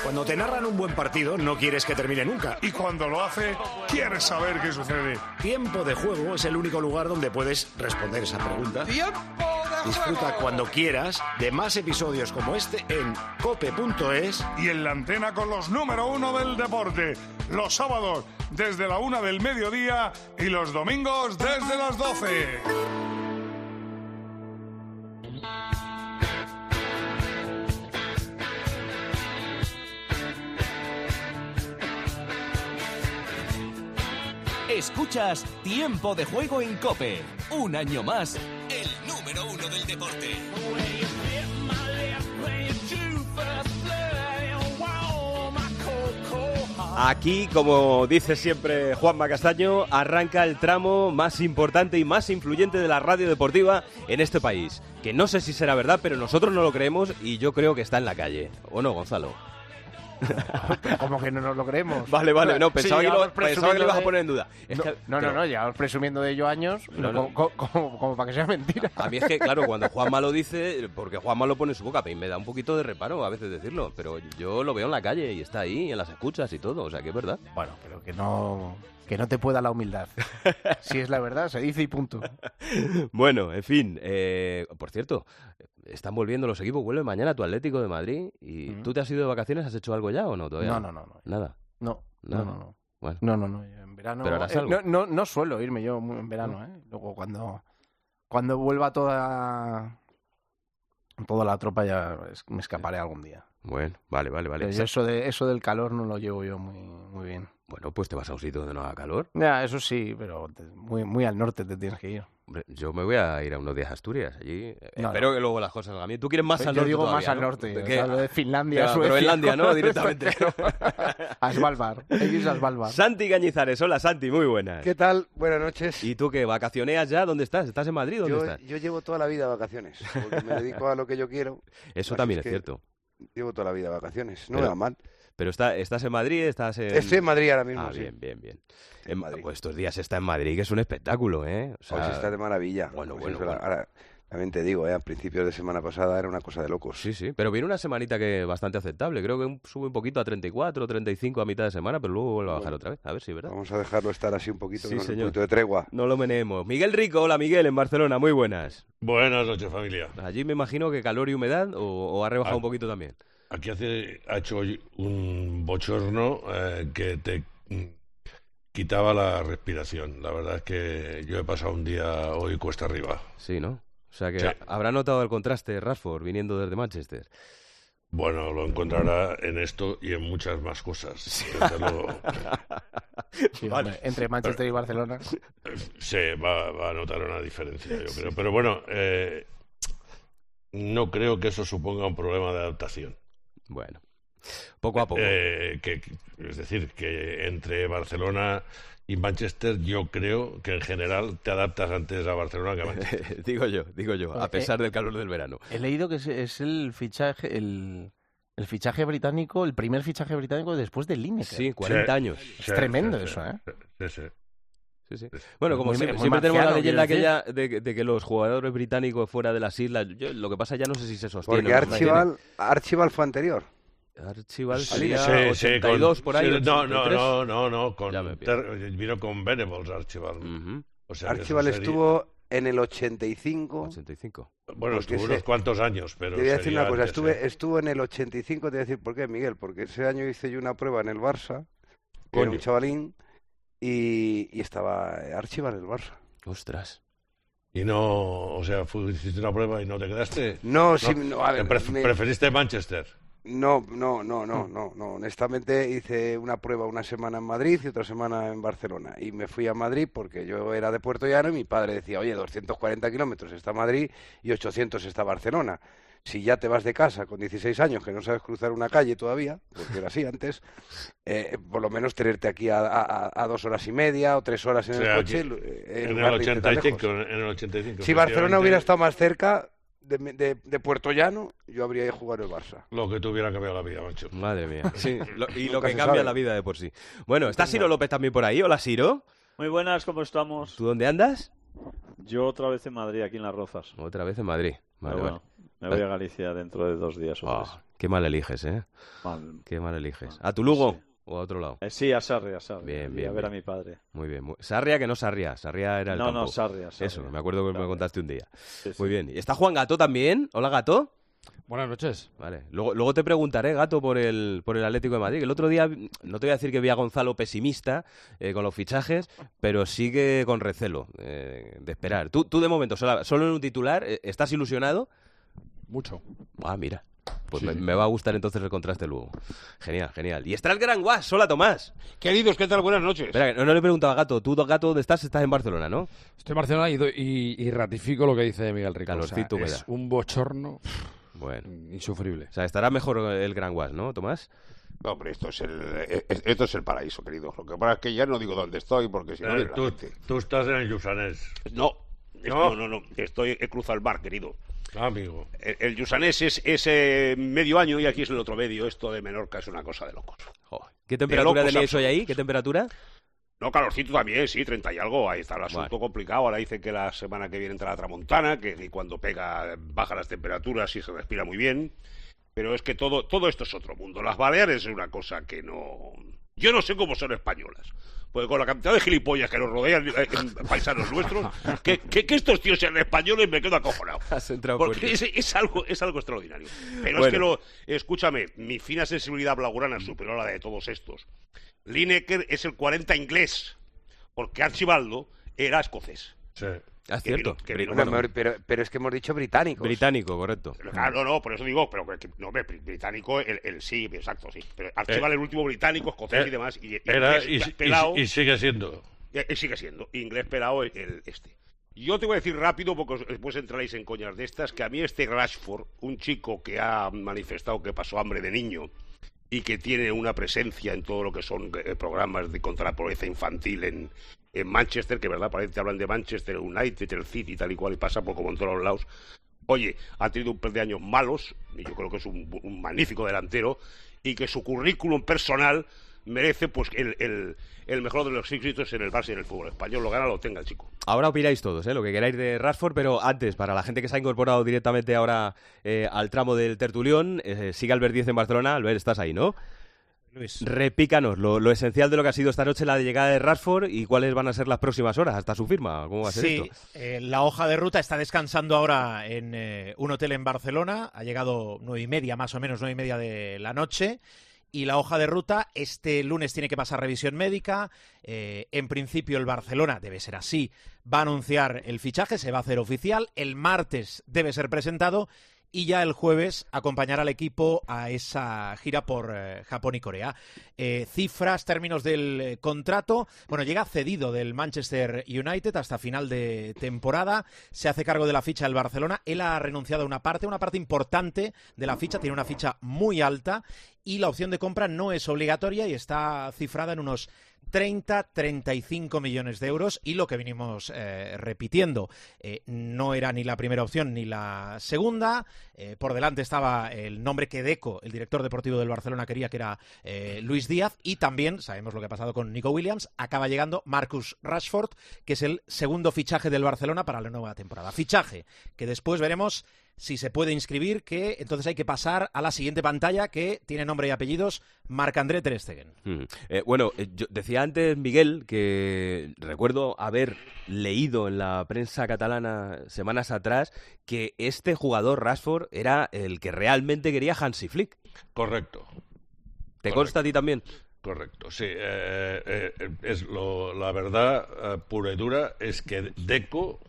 Cuando te narran un buen partido, no quieres que termine nunca. Y cuando lo hace, quieres saber qué sucede. Tiempo de Juego es el único lugar donde puedes responder esa pregunta. ¡Tiempo de Juego! Disfruta cuando quieras de más episodios como este en cope.es. Y en la antena con los número 1 del deporte. Los sábados desde la 1 del mediodía y los domingos desde las 12. Escuchas Tiempo de Juego en COPE. Un año más, el número 1 del deporte. Aquí, como dice siempre Juanma Castaño, arranca el tramo más importante y más influyente de la radio deportiva en este país. Que no sé si será verdad, pero nosotros no lo creemos y yo creo que está en la calle. ¿O no, Gonzalo? ¿Cómo que no nos lo creemos? Vale, no, pensaba, sí, pensaba que lo ibas a poner en duda. No, llevamos presumiendo de ello años, como para que sea mentira. A mí es que, claro, cuando Juanma lo dice, porque Juanma lo pone en su boca, me da un poquito de reparo a veces decirlo, pero yo lo veo en la calle y está ahí, en las escuchas y todo, o sea que es verdad. Bueno, pero que no te pueda la humildad. Si es la verdad, se dice y punto. Bueno, en fin, por cierto, están volviendo los equipos, vuelve mañana tu Atlético de Madrid y ¿tú te has ido de vacaciones? ¿Has hecho algo ya o no todavía? No. ¿Nada? No. Bueno. No, en verano... ¿Pero harás algo? No suelo irme yo en verano, ¿eh? Luego cuando vuelva toda la tropa ya me escaparé algún día. Bueno, vale. Eso del calor no lo llevo yo muy bien. Bueno, pues te vas a un sitio donde no haga calor. Ya, eso sí, pero muy al norte te tienes que ir. Hombre, yo me voy a ir a unos días a Asturias, allí. No, espero que luego las cosas salgan bien. ¿Tú quieres más al norte? Yo digo todavía, más al ¿no? norte, ¿De o qué? sea, lo de Finlandia, Ya, Suecia. Groenlandia, ¿no? Directamente. A Svalbard, hay que irse a Svalbard. Santi Cañizares, hola Santi, muy buenas. ¿Qué tal? Buenas noches. ¿Y tú qué, vacacioneas ya? ¿Dónde estás? ¿Estás en Madrid? ¿Dónde estás? Yo llevo toda la vida de vacaciones, porque me dedico a lo que yo quiero. Eso también es cierto. Llevo toda la vida de vacaciones, no me va mal. Pero estás en Madrid, Estoy en Madrid ahora mismo, sí. Bien. Pues estos días está en Madrid, que es un espectáculo, ¿eh? O sea, pues está de maravilla. Bueno. Ahora, también te digo, a principios de semana pasada era una cosa de locos. Sí, pero viene una semanita que bastante aceptable. Creo que sube un poquito a 34, 35 a mitad de semana, pero luego vuelve a bajar otra vez. A ver si es verdad. Vamos a dejarlo estar así un poquito, Sí, con señor. un poquito de tregua. No lo meneemos. Miguel Rico, hola Miguel, en Barcelona, muy buenas. Buenas noches, familia. Allí me imagino que calor y humedad, o ha rebajado un poquito también. Aquí ha hecho hoy un bochorno que te quitaba la respiración. La verdad es que yo he pasado un día hoy cuesta arriba. Sí, ¿no? O sea que Sí. habrá notado el contraste Rashford viniendo desde Manchester. Bueno, lo encontrará en esto y en muchas más cosas. Desde luego. Sí, hombre, entre Manchester y Barcelona. Sí, va a notar una diferencia, yo creo. Pero bueno, no creo que eso suponga un problema de adaptación. Bueno, poco a poco. Es decir, que entre Barcelona y Manchester yo creo que en general te adaptas antes a Barcelona que a Manchester. digo yo, a pesar del calor del verano. He leído que es el fichaje, el fichaje británico, el primer fichaje británico después del Lineker. Sí, 40 años. Es tremendo eso, ¿eh? Sí. Bueno, como Muy siempre marciano, tenemos la leyenda quiero aquella de que los jugadores británicos fuera de las islas, lo que pasa ya no sé si se sostiene. Porque Archibald fue anterior. Archibald Sí, sería sí, 82 por ahí. Sí, no, 83. vino con Venables Archibald. Uh-huh. O sea, Archibald estuvo en el 85. Bueno, estuvo unos cuantos años, pero te voy a decir una cosa, antes, estuvo en el 85, te voy a decir por qué, Miguel, porque ese año hice yo una prueba en el Barça, que era un chavalín, y estaba Archibald en el Barça. Ostras. Y no, o sea, hiciste una prueba y no te quedaste. No, a ver, ¿preferiste Manchester? No. Honestamente hice una prueba una semana en Madrid y otra semana en Barcelona. Y me fui a Madrid porque yo era de Puerto Llano y mi padre decía, oye, 240 kilómetros está Madrid y 800 está Barcelona. Si ya te vas de casa con 16 años, que no sabes cruzar una calle todavía, porque era así antes, por lo menos tenerte aquí a 2 horas y media o 3 horas en el coche. En el 85. Si Barcelona hubiera estado más cerca de Puerto Llano, yo habría ido a jugar el Barça. Lo que te hubiera cambiado la vida, macho. Madre mía. Sí, y lo Nunca que se cambia sabe. la vida de por sí. Bueno, ¿está Siro López también por ahí? Hola, Siro. Muy buenas, ¿cómo estamos? ¿Tú dónde andas? Yo otra vez en Madrid, aquí en Las Rozas. Otra vez en Madrid. Vale, Pero bueno, me voy a Galicia dentro de 2 días o 3. Qué mal eliges, ¿eh? Mal. Qué mal eliges. ¿A tu Lugo Sí. o a otro lado? Sí, a Sarria. Bien, Y bien, a ver bien. a mi padre. Muy bien. Sarria, que no Sarria. Sarria era el campo. No, Sarria. Eso, me acuerdo que me Sarria. contaste un día. Sí, sí. Muy bien. ¿Y está Juan Gato también? Hola, Gato. Buenas noches. Vale. Luego te preguntaré, Gato, por el Atlético de Madrid. El otro día, no te voy a decir que vi a Gonzalo pesimista con los fichajes, pero sigue con recelo de esperar. Tú de momento, solo en un titular, ¿estás ilusionado? Mucho. Ah, mira. Pues Sí. me va a gustar entonces el contraste luego. Genial, genial. Y está el Gran Guas. Hola, Tomás. Queridos, ¿qué tal? Buenas noches. Espera, que no le he preguntado a Gato. ¿Tú, Gato, dónde estás? Estás en Barcelona, ¿no? Estoy en Barcelona y ratifico lo que dice Miguel Rico. Calorcito O sea, me es da. un bochorno Bueno. insufrible. O sea, estará mejor el Gran Guas, ¿no, Tomás? No, hombre, esto es el paraíso, querido. Lo que pasa es que ya no digo dónde estoy, porque si no viene la gente. Tú estás en el Lluçanès. No, ¿No? no. He cruzado el mar, querido. Amigo. El Lluçanès es medio año y aquí es el otro medio. Esto de Menorca es una cosa de locos. Joder. ¿Qué temperatura locos teníais hoy ahí? absolutos. ¿Qué temperatura? No, calorcito también, sí, 30 y algo. Ahí está el asunto Vale. complicado. Ahora dicen que la semana que viene entra la tramontana, que cuando pega baja las temperaturas y se respira muy bien. Pero es que todo esto es otro mundo. Las Baleares es una cosa que no... Yo no sé cómo son españolas. Porque con la cantidad de gilipollas que nos rodean, paisanos nuestros, que estos tíos sean españoles me quedo acojonado. Has entrado Porque fuerte. es algo extraordinario. Pero Bueno. es que escúchame, mi fina sensibilidad blaugrana es superior a la de todos estos. Lineker es el 40 inglés, porque Archibaldo era escocés. Sí. Ah, es Que cierto. vino- que vino- Bueno, pero es que hemos dicho británicos. Británico, correcto. Claro, no, por eso digo, pero no, hombre, británico, sí, exacto, sí. Pero Archibald, el último británico, escocés y demás. Y Era inglés pelao, y sigue siendo. sigue siendo. Inglés pelado este. Yo te voy a decir rápido, porque después entraréis en coñas de estas, que a mí este Rashford, un chico que ha manifestado que pasó hambre de niño y que tiene una presencia en todo lo que son programas contra la pobreza infantil en Manchester, que verdad, parece que hablan de Manchester United, el City y tal y cual, y pasa por como en todos los lados. Oye, ha tenido un par de años malos, y yo creo que es un magnífico delantero, y que su currículum personal merece pues el mejor de los éxitos en el Barça y en el fútbol español. Lo gana, lo tenga el chico. Ahora opináis todos, lo que queráis de Rashford, pero antes, para la gente que se ha incorporado directamente ahora al tramo del tertulión, sigue Albert Díez en Barcelona. Albert, estás ahí, ¿no? Luis. Repícanos lo esencial de lo que ha sido esta noche la llegada de Rashford y cuáles van a ser las próximas horas hasta su firma. ¿Cómo va a ser Sí, esto? la hoja de ruta está descansando ahora en un hotel en Barcelona. Ha llegado 9:30, más o menos 9:30 de la noche. Y la hoja de ruta este lunes tiene que pasar revisión médica. En principio el Barcelona, debe ser así, va a anunciar el fichaje, se va a hacer oficial. El martes debe ser presentado. Y ya el jueves acompañará al equipo a esa gira por Japón y Corea. Cifras, términos del contrato. Bueno, llega cedido del Manchester United hasta final de temporada. Se hace cargo de la ficha del Barcelona. Él ha renunciado a una parte importante de la ficha. Tiene una ficha muy alta y la opción de compra no es obligatoria y está cifrada en unos 30-35 millones de euros y lo que venimos repitiendo, no era ni la primera opción ni la segunda, por delante estaba el nombre que Deco, el director deportivo del Barcelona, quería, que era Luis Díaz, y también sabemos lo que ha pasado con Nico Williams. Acaba llegando Marcus Rashford, que es el segundo fichaje del Barcelona para la nueva temporada. Fichaje que después veremos si se puede inscribir, que entonces hay que pasar a la siguiente pantalla, que tiene nombre y apellidos, Marc-André ter Stegen. Bueno, yo decía antes, Miguel, que recuerdo haber leído en la prensa catalana semanas atrás que este jugador, Rashford, era el que realmente quería Hansi Flick. Correcto. ¿Te consta a ti también? Correcto, sí. La verdad pura y dura es que Deco,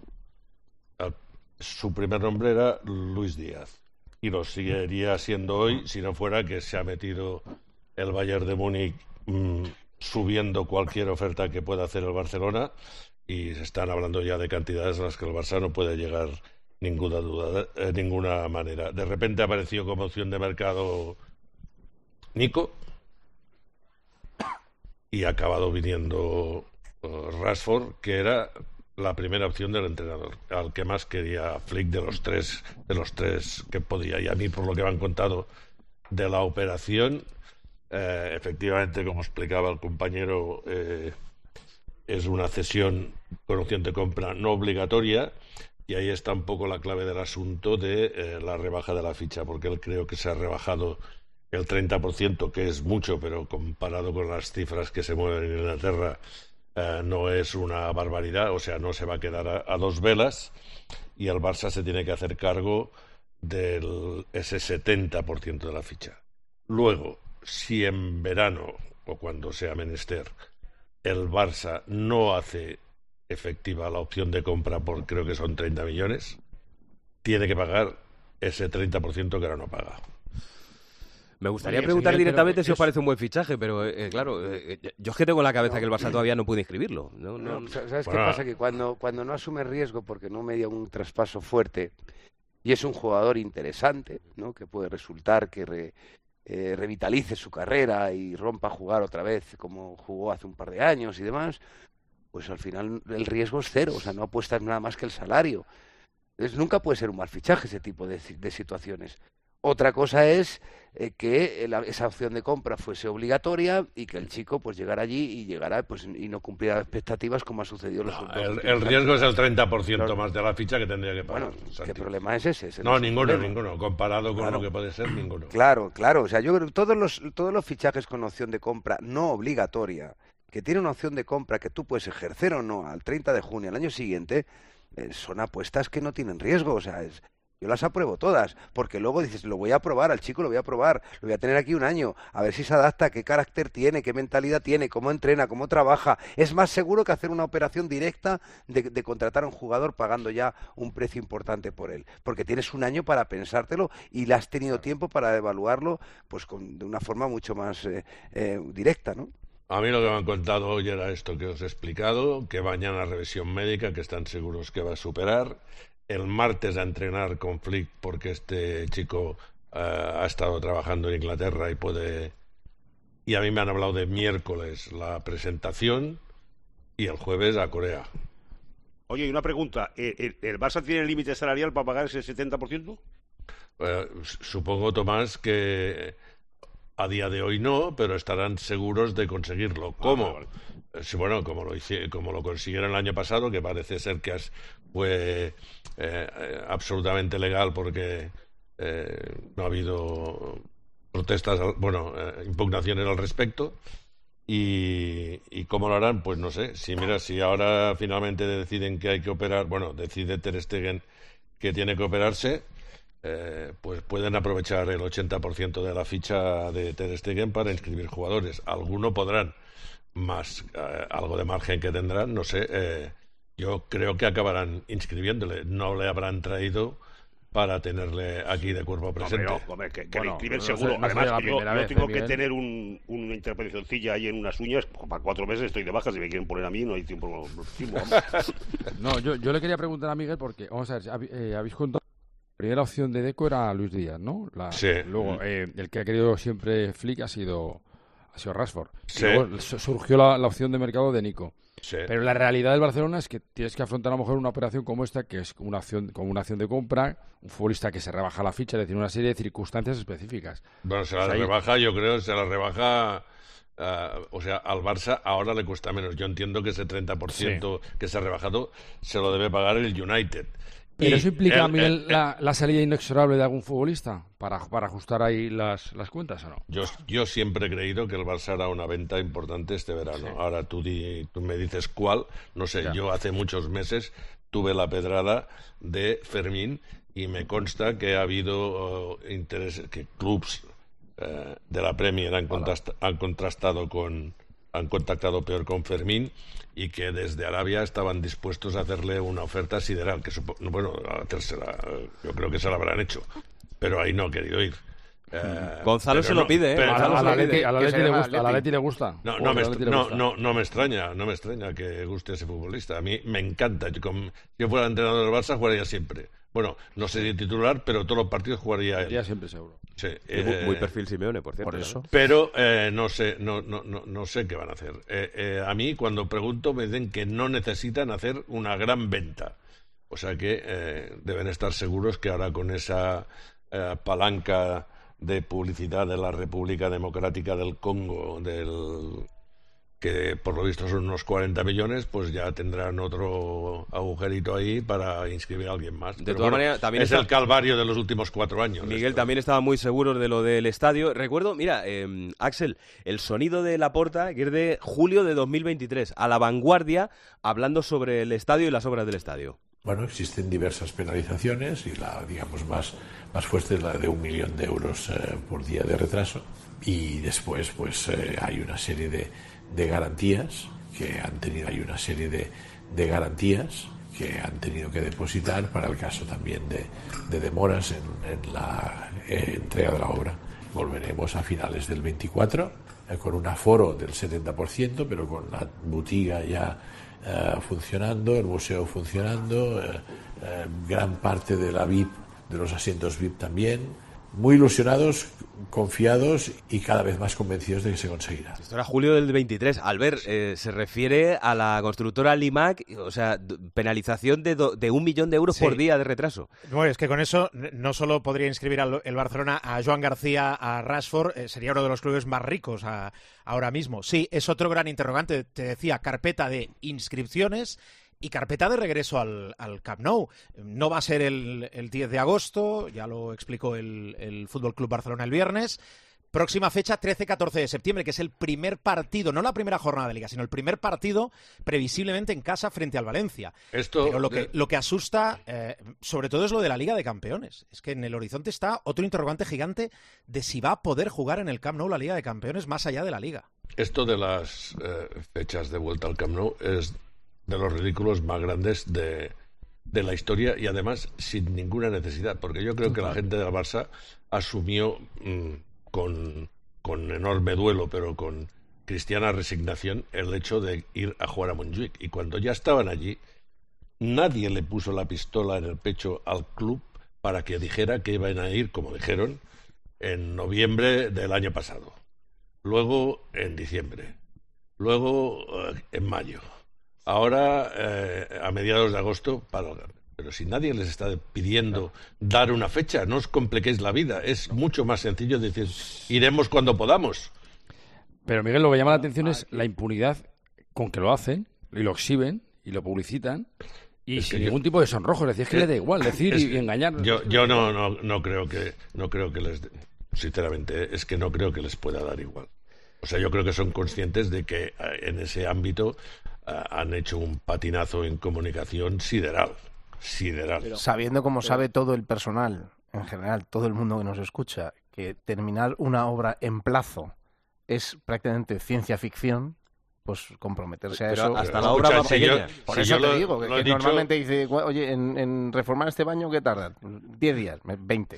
su primer nombre era Luis Díaz y lo seguiría siendo hoy si no fuera que se ha metido el Bayern de Múnich subiendo cualquier oferta que pueda hacer el Barcelona y se están hablando ya de cantidades a las que el Barça no puede llegar ninguna duda, de ninguna manera. De repente apareció como opción de mercado Nico y ha acabado viniendo Rashford, que era la primera opción del entrenador, al que más quería Flick de los tres que podía. Y a mí, por lo que me han contado de la operación, efectivamente, como explicaba el compañero, es una cesión con opción de compra no obligatoria, Y ahí está un poco la clave del asunto de la rebaja de la ficha, porque él creo que se ha rebajado el 30%, que es mucho, pero comparado con las cifras que se mueven en Inglaterra, no es una barbaridad, o sea, no se va a quedar a dos velas, y el Barça se tiene que hacer cargo de ese 70% de la ficha. Luego, si en verano, o cuando sea menester, el Barça no hace efectiva la opción de compra por creo que son 30 millones, tiene que pagar ese 30% que ahora no paga. Me gustaría preguntar directamente si os parece un buen fichaje, pero claro, yo es que tengo en la cabeza que el Barça todavía no puede inscribirlo. ¿Sabes qué pasa? Que cuando no asume riesgo porque no media un traspaso fuerte y es un jugador interesante, ¿no? Que puede resultar que revitalice su carrera y rompa a jugar otra vez como jugó hace un par de años y demás, pues al final el riesgo es cero, o sea, no apuestas nada más que el salario. Entonces, nunca puede ser un mal fichaje ese tipo de situaciones. Otra cosa es que esa opción de compra fuese obligatoria y que el chico pues llegara allí y llegara pues y no cumpliera expectativas como ha sucedido en los últimos años. El riesgo es el 30% más de la ficha que tendría que pagar. Bueno, ¿qué problema es ese? No, ninguno. Comparado con lo que puede ser, ninguno. Claro. O sea, yo creo que todos los fichajes con opción de compra no obligatoria, que tiene una opción de compra que tú puedes ejercer o no al 30 de junio, al año siguiente, son apuestas que no tienen riesgo. O sea, yo las apruebo todas, porque luego dices, lo voy a probar, al chico lo voy a probar, lo voy a tener aquí un año, a ver si se adapta, qué carácter tiene, qué mentalidad tiene, cómo entrena, cómo trabaja. Es más seguro que hacer una operación directa de contratar a un jugador pagando ya un precio importante por él, porque tienes un año para pensártelo y le has tenido tiempo para evaluarlo pues de una forma mucho más directa, ¿no? A mí lo que me han contado hoy era esto que os he explicado, que mañana revisión médica, que están seguros que va a superar. El martes a entrenar con Flick, porque este chico ha estado trabajando en Inglaterra y a mí me han hablado de miércoles la presentación y el jueves a Corea. Oye, y una pregunta, ¿el Barça tiene límite salarial para pagar ese 70%? Supongo, Tomás, que a día de hoy no, pero estarán seguros de conseguirlo. ¿Cómo? Vale. Sí, bueno, como lo consiguieron el año pasado, que parece ser que fue absolutamente legal porque no ha habido protestas, impugnaciones al respecto. Y cómo lo harán, pues no sé. Si ahora finalmente deciden que hay que operar, decide Ter Stegen que tiene que operarse, pues pueden aprovechar el 80% de la ficha de Ter Stegen para inscribir jugadores. Algunos podrán, más algo de margen que tendrán, no sé. Yo creo que acabarán inscribiéndole. No le habrán traído para tenerle aquí de cuerpo presente. Hombre, que le inscriben seguro. Además, yo tengo que tener una interpretacióncilla ahí en unas uñas. Para 4 meses estoy de baja. Si me quieren poner a mí, no hay tiempo. No, yo le quería preguntar a Miguel porque, vamos a ver, habéis contado. La primera opción de Deco era Luis Díaz, ¿no? Sí. Luego, el que ha querido siempre Flick ha sido Rashford. Sí. Y luego surgió la opción de mercado de Nico. Sí. Pero la realidad del Barcelona es que tienes que afrontar a lo mejor una operación como esta, que es como una acción de compra, un futbolista que se rebaja la ficha, es decir, una serie de circunstancias específicas. Bueno, se la rebaja, yo creo, se la rebaja. Al Barça ahora le cuesta menos. Yo entiendo que ese 30% que se ha rebajado se lo debe pagar el United. ¿Pero eso implica, Miguel, la salida inexorable de algún futbolista para ajustar ahí las cuentas o no? Yo siempre he creído que el Barça hará una venta importante este verano. Sí. Ahora tú me dices cuál, no sé. Ya. Yo hace muchos meses tuve la pedrada de Fermín y me consta que ha habido interés, que clubs de la Premier han contactado peor con Fermín y que desde Arabia estaban dispuestos a hacerle una oferta sideral, que yo creo que se la habrán hecho, pero ahí no ha querido ir. Gonzalo se lo pide, ¿eh? A la Leti le gusta. No me extraña que guste ese futbolista. A mí me encanta. Si yo fuera entrenador del Barça, jugaría siempre. Bueno, no sería titular, pero todos los partidos jugaría él. Ya siempre seguro. Sí, muy perfil Simeone, por cierto. Por eso. Pero no sé qué van a hacer. A mí, cuando pregunto, me dicen que no necesitan hacer una gran venta. O sea que deben estar seguros que ahora con esa palanca de publicidad de la República Democrática del Congo, que por lo visto son unos 40 millones, pues ya tendrán otro agujerito ahí para inscribir a alguien más. De todas maneras, también es el calvario de los últimos 4 años. Miguel también estaba muy seguro de lo del estadio. Recuerdo, mira, Axel, el sonido de Laporta, que es de julio de 2023, a La Vanguardia, hablando sobre el estadio y las obras del estadio. Bueno, existen diversas penalizaciones y la, digamos, más fuerte es la de 1 millón de euros por día de retraso. Y después, pues, hay una serie de garantías que han tenido, que han tenido que depositar para el caso también de demoras en la entrega de la obra. Volveremos a finales del 24 con un aforo del 70%, pero con la botiga ya funcionando, el museo funcionando, gran parte de la VIP, de los asientos VIP también. Muy ilusionados, confiados y cada vez más convencidos de que se conseguirá. Esto era julio del 23. Albert, se refiere a la constructora Limac, o sea, penalización de 1 millón de euros por día de retraso. Bueno, es que con eso no solo podría inscribir el Barcelona a Joan García, a Rashford, sería uno de los clubes más ricos ahora mismo. Sí, es otro gran interrogante. Te decía, carpeta de inscripciones y carpeta de regreso al Camp Nou. No va a ser el 10 de agosto, ya lo explicó el Fútbol Club Barcelona el viernes. Próxima fecha, 13-14 de septiembre, que es el primer partido, no la primera jornada de Liga, sino el primer partido previsiblemente en casa frente al Valencia. Pero lo que asusta, sobre todo, es lo de la Liga de Campeones. Es que en el horizonte está otro interrogante gigante de si va a poder jugar en el Camp Nou la Liga de Campeones más allá de la Liga. Esto de las fechas de vuelta al Camp Nou es de los ridículos más grandes de la historia y además sin ninguna necesidad, porque yo creo que la gente del Barça asumió con enorme duelo, pero con cristiana resignación, el hecho de ir a jugar a Montjuic. Y cuando ya estaban allí, nadie le puso la pistola en el pecho al club para que dijera que iban a ir, como dijeron, en noviembre del año pasado, luego en diciembre, luego en mayo. Ahora, a mediados de agosto, pero si nadie les está pidiendo dar una fecha, no os compliquéis la vida. Es mucho más sencillo decir, iremos cuando podamos. Pero, Miguel, lo que llama la atención es la impunidad con que lo hacen, y lo exhiben, y lo publicitan, y sin ningún tipo de sonrojo. Es decir, es que le da igual decir y engañar. Yo no creo que les... Sinceramente, es que no creo que les pueda dar igual. O sea, yo creo que son conscientes de que en ese ámbito han hecho un patinazo en comunicación sideral. Pero, sabiendo como sabe todo el personal, en general, todo el mundo que nos escucha, que terminar una obra en plazo es prácticamente ciencia ficción, pues comprometerse a eso. Hasta la obra más pequeña. Por eso te digo, que normalmente dice, oye, en reformar este baño, ¿qué tarda? 10 días, 20.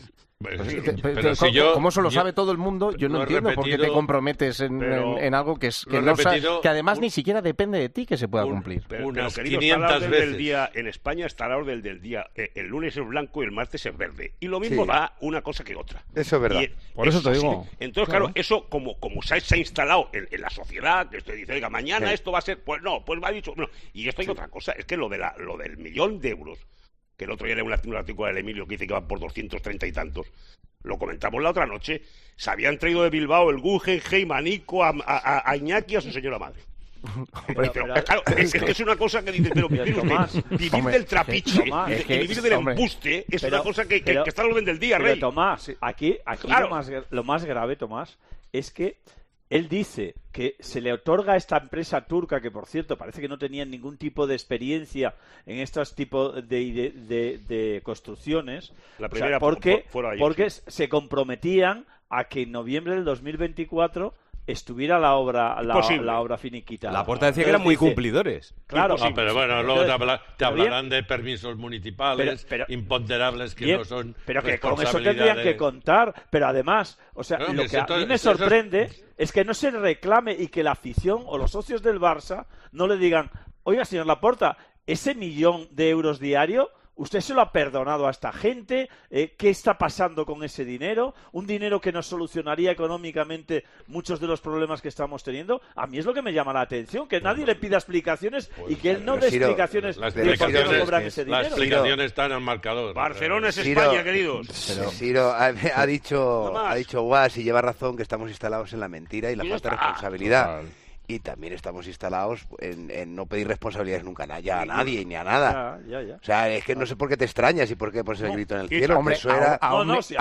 Como eso lo sabe todo el mundo, yo no entiendo por qué te comprometes en algo que además ni siquiera depende de ti que se pueda cumplir. Pero querido, 500 veces del día en España está la orden del día. El lunes es blanco y el martes es verde. Y lo mismo da una cosa que otra. Eso es verdad. Por eso te digo. Entonces, claro, eso como se ha instalado en la sociedad, que usted dice, oiga, mañana esto va a ser, pues no, pues me ha dicho, no. Y esto hay otra cosa, es que lo del 1 millón de euros, que el otro día era un artículo del Emilio que dice que van por 230 y tantos, lo comentamos la otra noche, se habían traído de Bilbao el Guggenheim, a Nico, a Iñaki, a su señora madre. Pero, claro, es que es una cosa que dices, pero vivir del trapiche y vivir del embuste es una cosa que está al orden del día, Rey. Tomás, aquí claro. lo más grave, Tomás, es que él dice que se le otorga a esta empresa turca, que por cierto parece que no tenían ningún tipo de experiencia en estos tipos de construcciones, la primera, porque se comprometían a que en noviembre del 2024 estuviera la obra finiquitada. Laporta decía que eran muy cumplidores. Claro. Pero bueno, luego te hablarán de permisos municipales, imponderables que no son. Pero que con eso tendrían que contar. Pero además, o sea, lo que a mí me sorprende es que no se reclame y que la afición o los socios del Barça no le digan, oiga, señor Laporta, ese 1 millón de euros diario, ¿usted se lo ha perdonado a esta gente? ¿Qué está pasando con ese dinero? ¿Un dinero que nos solucionaría económicamente muchos de los problemas que estamos teniendo? A mí es lo que me llama la atención, que nadie le pida explicaciones y que él no dé explicaciones de por qué no cobran ese dinero. Las explicaciones están al marcador. Barcelona es España, queridos. Ciro ha dicho Guas y lleva razón que estamos instalados en la mentira y la falta de responsabilidad. y también estamos instalados en no pedir responsabilidades nunca a nadie ni a nada. Ya. O sea, es que no sé por qué te extrañas y por qué pones el grito en el cielo. Hombre, eso era... a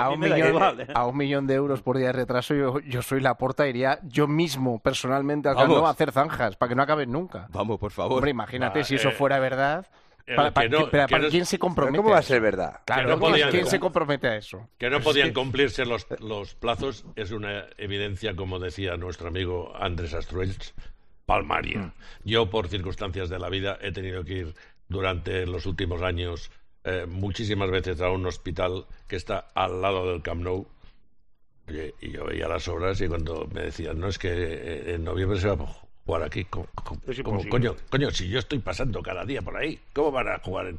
un millón de euros por día de retraso, yo soy Laporta, iría yo mismo personalmente al Camp Nou a hacer zanjas para que no acaben nunca. Vamos, por favor. Hombre, imagínate si eso fuera verdad. ¿Para quién se compromete? ¿Cómo va a ser verdad? Claro, ¿quién se compromete a eso? Que no podían cumplirse los plazos es una evidencia, como decía nuestro amigo Andrés Astruells, palmaria. Yo, por circunstancias de la vida, he tenido que ir durante los últimos años muchísimas veces a un hospital que está al lado del Camp Nou. Oye, y yo veía las obras y cuando me decían, no, es que en noviembre se va a jugar aquí. ¿Cómo, coño, si yo estoy pasando cada día por ahí, ¿cómo van a jugar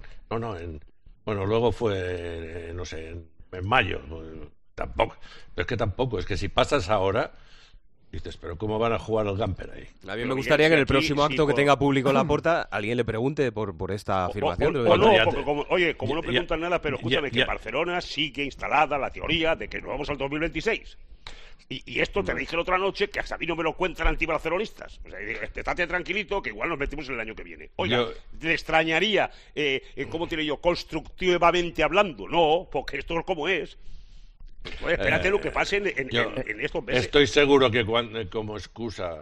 bueno, luego fue, no sé, en mayo. Tampoco. Pero es que tampoco, es que si pasas ahora, dices, pero ¿cómo van a jugar al Gamper ahí? A mí me gustaría que en el próximo acto que tenga público Laporta, alguien le pregunte por esta afirmación. Porque como no preguntan nada, pero escúchame, que Barcelona sigue instalada la teoría de que nos vamos al 2026. Y esto te dije la otra noche, que hasta a mí no me lo cuentan antibarcelonistas. O sea, estate tranquilito, que igual nos metimos en el año que viene. Oiga, ¿le extrañaría, cómo diré yo, constructivamente hablando? No, porque esto es como es. Pues espérate lo que pase en estos meses. Estoy seguro que como excusa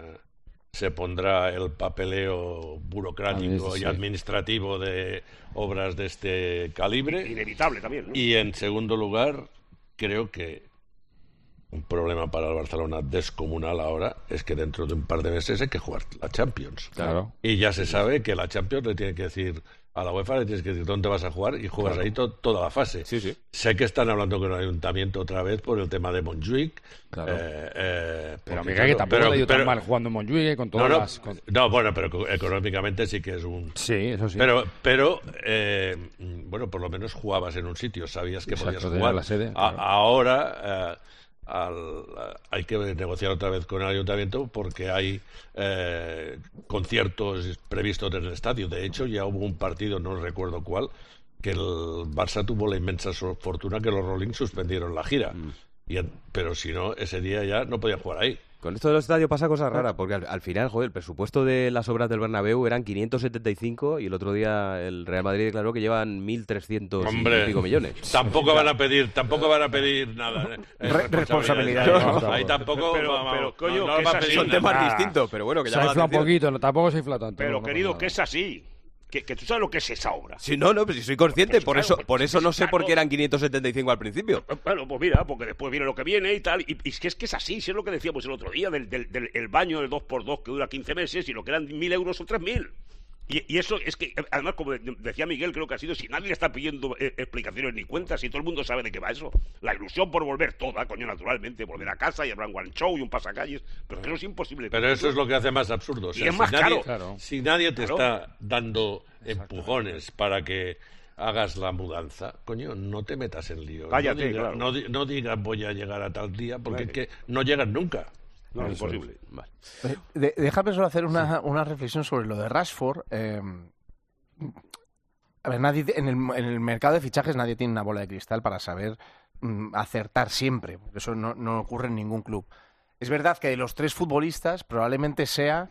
se pondrá el papeleo burocrático y administrativo de obras de este calibre. Inevitable también, ¿no? Y en segundo lugar, creo que un problema para el Barcelona descomunal ahora es que dentro de un par de meses hay que jugar la Champions. Claro. Y ya se sabe que la Champions le tiene que decir a la UEFA, le tienes que decir dónde vas a jugar y juegas ahí toda la fase. Sí. Sé que están hablando con el ayuntamiento otra vez por el tema de Montjuic. Claro. Pero Miguel, que tampoco le ha ido tan mal jugando en Montjuic con todas las... No, bueno, pero económicamente sí que es un... Sí, eso sí. Pero bueno, por lo menos jugabas en un sitio, sabías que podías jugar. La sede, claro. Ahora... hay que negociar otra vez con el ayuntamiento porque hay conciertos previstos en el estadio. De hecho, ya hubo un partido, no recuerdo cuál, que el Barça tuvo la inmensa fortuna que los Rolling suspendieron la gira. Pero si no, ese día ya no podían jugar ahí. Con esto de los estadios pasa cosas raras, porque al final, joder, el presupuesto de las obras del Bernabéu eran 575 y el otro día el Real Madrid declaró que llevan 1.300 y pico millones. Tampoco van a pedir nada. Responsabilidad. Ahí tampoco. Pero coño, no que es así. Son temas distintos, pero bueno, que se llama la infla un poquito, tampoco se infla tanto. Pero querido, que es así. Que tú sabes lo que es esa obra. Sí, no, pero si soy consciente, por eso no sé por qué eran 575 al principio. Bueno, pues mira, porque después viene lo que viene y tal, y es que es así, si es lo que decíamos el otro día, del baño del 2x2 que dura 15 meses y lo que eran 1.000 euros o 3.000. Y eso es que, además, como decía Miguel, creo que ha sido, si nadie le está pidiendo explicaciones ni cuentas, si todo el mundo sabe de qué va eso. La ilusión por volver toda, coño, naturalmente, volver a casa y habrá un one show y un pasacalles, pero que no es imposible. Pero eso es lo que hace más absurdo. O sea, y es más caro. Si nadie te está dando empujones para que hagas la mudanza, coño, no te metas en lío. Cállate, no digas voy a llegar a tal día, porque es que no llegas nunca. No, es imposible. Vale. Déjame solo hacer una reflexión sobre lo de Rashford. A ver, en el mercado de fichajes nadie tiene una bola de cristal para saber acertar siempre. Eso no ocurre en ningún club. Es verdad que de los tres futbolistas probablemente sea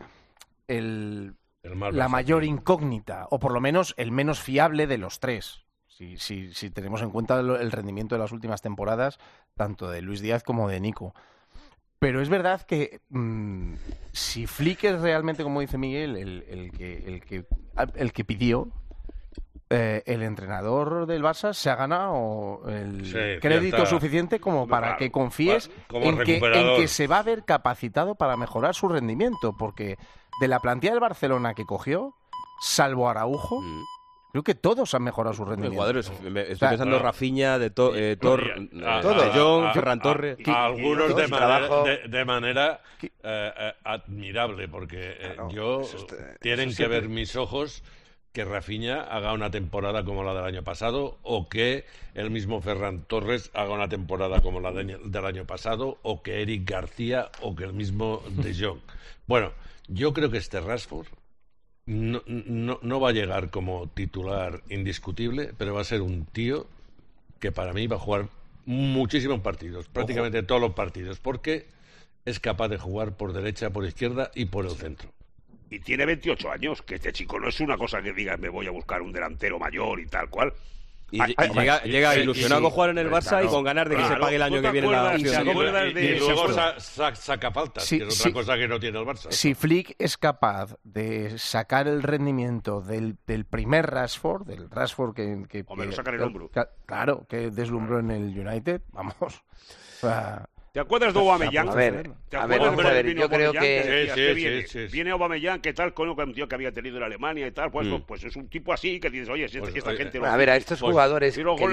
la mayor incógnita, o por lo menos el menos fiable de los tres. Si tenemos en cuenta el rendimiento de las últimas temporadas, tanto de Luis Díaz como de Nico. Pero es verdad que si Flick es realmente, como dice Miguel, el que pidió, el entrenador del Barça se ha ganado el crédito suficiente como para que confíes en que se va a ver capacitado para mejorar su rendimiento, porque de la plantilla del Barcelona que cogió, salvo Araujo, creo que todos han mejorado su rendimiento. Estoy pensando Rafinha, de Jong, Ferran Torres. Algunos de manera admirable, porque tienen que ver mis ojos que Rafinha haga una temporada como la del año pasado, o que el mismo Ferran Torres haga una temporada como la del año pasado, o que Eric García, o que el mismo De Jong. Bueno, yo creo que este Rashford no va a llegar como titular indiscutible, pero va a ser un tío que para mí va a jugar muchísimos partidos, prácticamente todos los partidos, porque es capaz de jugar por derecha, por izquierda y por el centro. Y tiene 28 años, que este chico no es una cosa que diga me voy a buscar un delantero mayor y tal cual. Y llega ilusionado con jugar en el Barça y con ganar de que se pague el año que viene la opción. Y luego saca faltas, que es otra cosa que no tiene el Barça. Si Flick es capaz de sacar el rendimiento del primer Rashford, del Rashford que hombre, lo saca en el hombro. Claro, que deslumbró en el United, vamos. O sea, ¿te acuerdas de Aubameyang? A ver, yo creo que... Viene Aubameyang, ¿qué tal? Con un tío que había tenido en Alemania y tal, pues es un tipo así que dices, oye, esta gente... A ver, a estos jugadores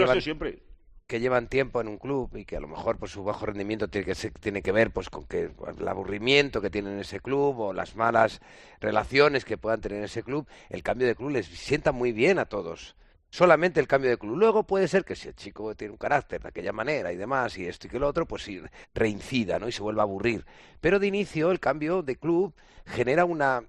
que llevan tiempo en un club y que a lo mejor pues su bajo rendimiento tiene que ver pues con que el aburrimiento que tienen en ese club o las malas relaciones que puedan tener en ese club, el cambio de club les sienta muy bien a todos. Solamente el cambio de club. Luego puede ser que si el chico tiene un carácter de aquella manera y demás, y esto y que lo otro, pues sí, reincida, ¿no? Y se vuelva a aburrir. Pero de inicio el cambio de club genera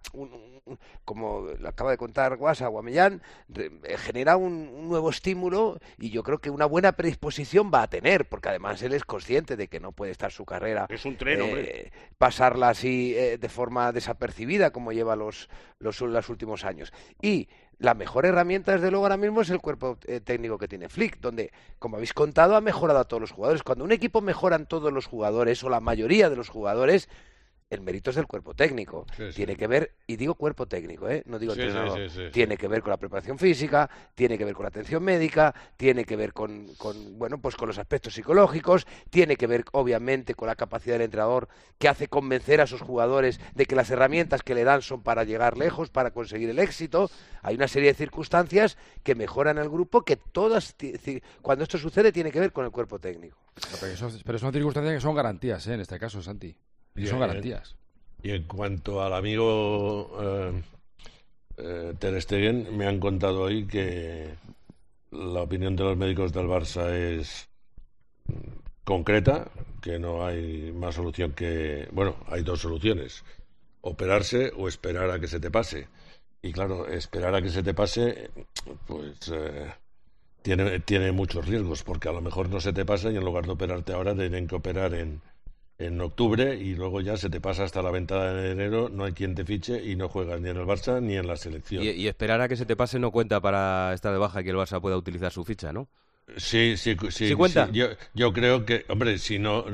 como lo acaba de contar Aubameyang, genera un nuevo estímulo y yo creo que una buena predisposición va a tener, porque además él es consciente de que no puede estar su carrera, es un tren, hombre, pasarla así de forma desapercibida como lleva los últimos años. Y la mejor herramienta, desde luego, ahora mismo es el cuerpo técnico que tiene Flick, donde, como habéis contado, ha mejorado a todos los jugadores. Cuando un equipo mejoran todos los jugadores, o la mayoría de los jugadores, el mérito es del cuerpo técnico. Tiene que ver, y digo cuerpo técnico, no digo entrenador, tiene que ver con la preparación física, tiene que ver con la atención médica, tiene que ver con los aspectos psicológicos, tiene que ver obviamente con la capacidad del entrenador que hace convencer a sus jugadores de que las herramientas que le dan son para llegar lejos, para conseguir el éxito. Hay una serie de circunstancias que mejoran al grupo que todas, cuando esto sucede, tiene que ver con el cuerpo técnico. Pero son circunstancias que son garantías, en este caso, Santi. Y son garantías. Y en cuanto al amigo Ter Stegen, me han contado hoy que la opinión de los médicos del Barça es concreta, que no hay más solución que... Bueno, hay dos soluciones: operarse o esperar a que se te pase. Y claro, esperar a que se te pase, pues tiene muchos riesgos, porque a lo mejor no se te pasa y en lugar de operarte ahora tienen que operar en octubre y luego ya se te pasa hasta la ventana de enero, no hay quien te fiche y no juegas ni en el Barça ni en la selección. Y esperar a que se te pase no cuenta para estar de baja y que el Barça pueda utilizar su ficha, ¿no? Sí cuenta. Sí. Yo creo que, hombre, si no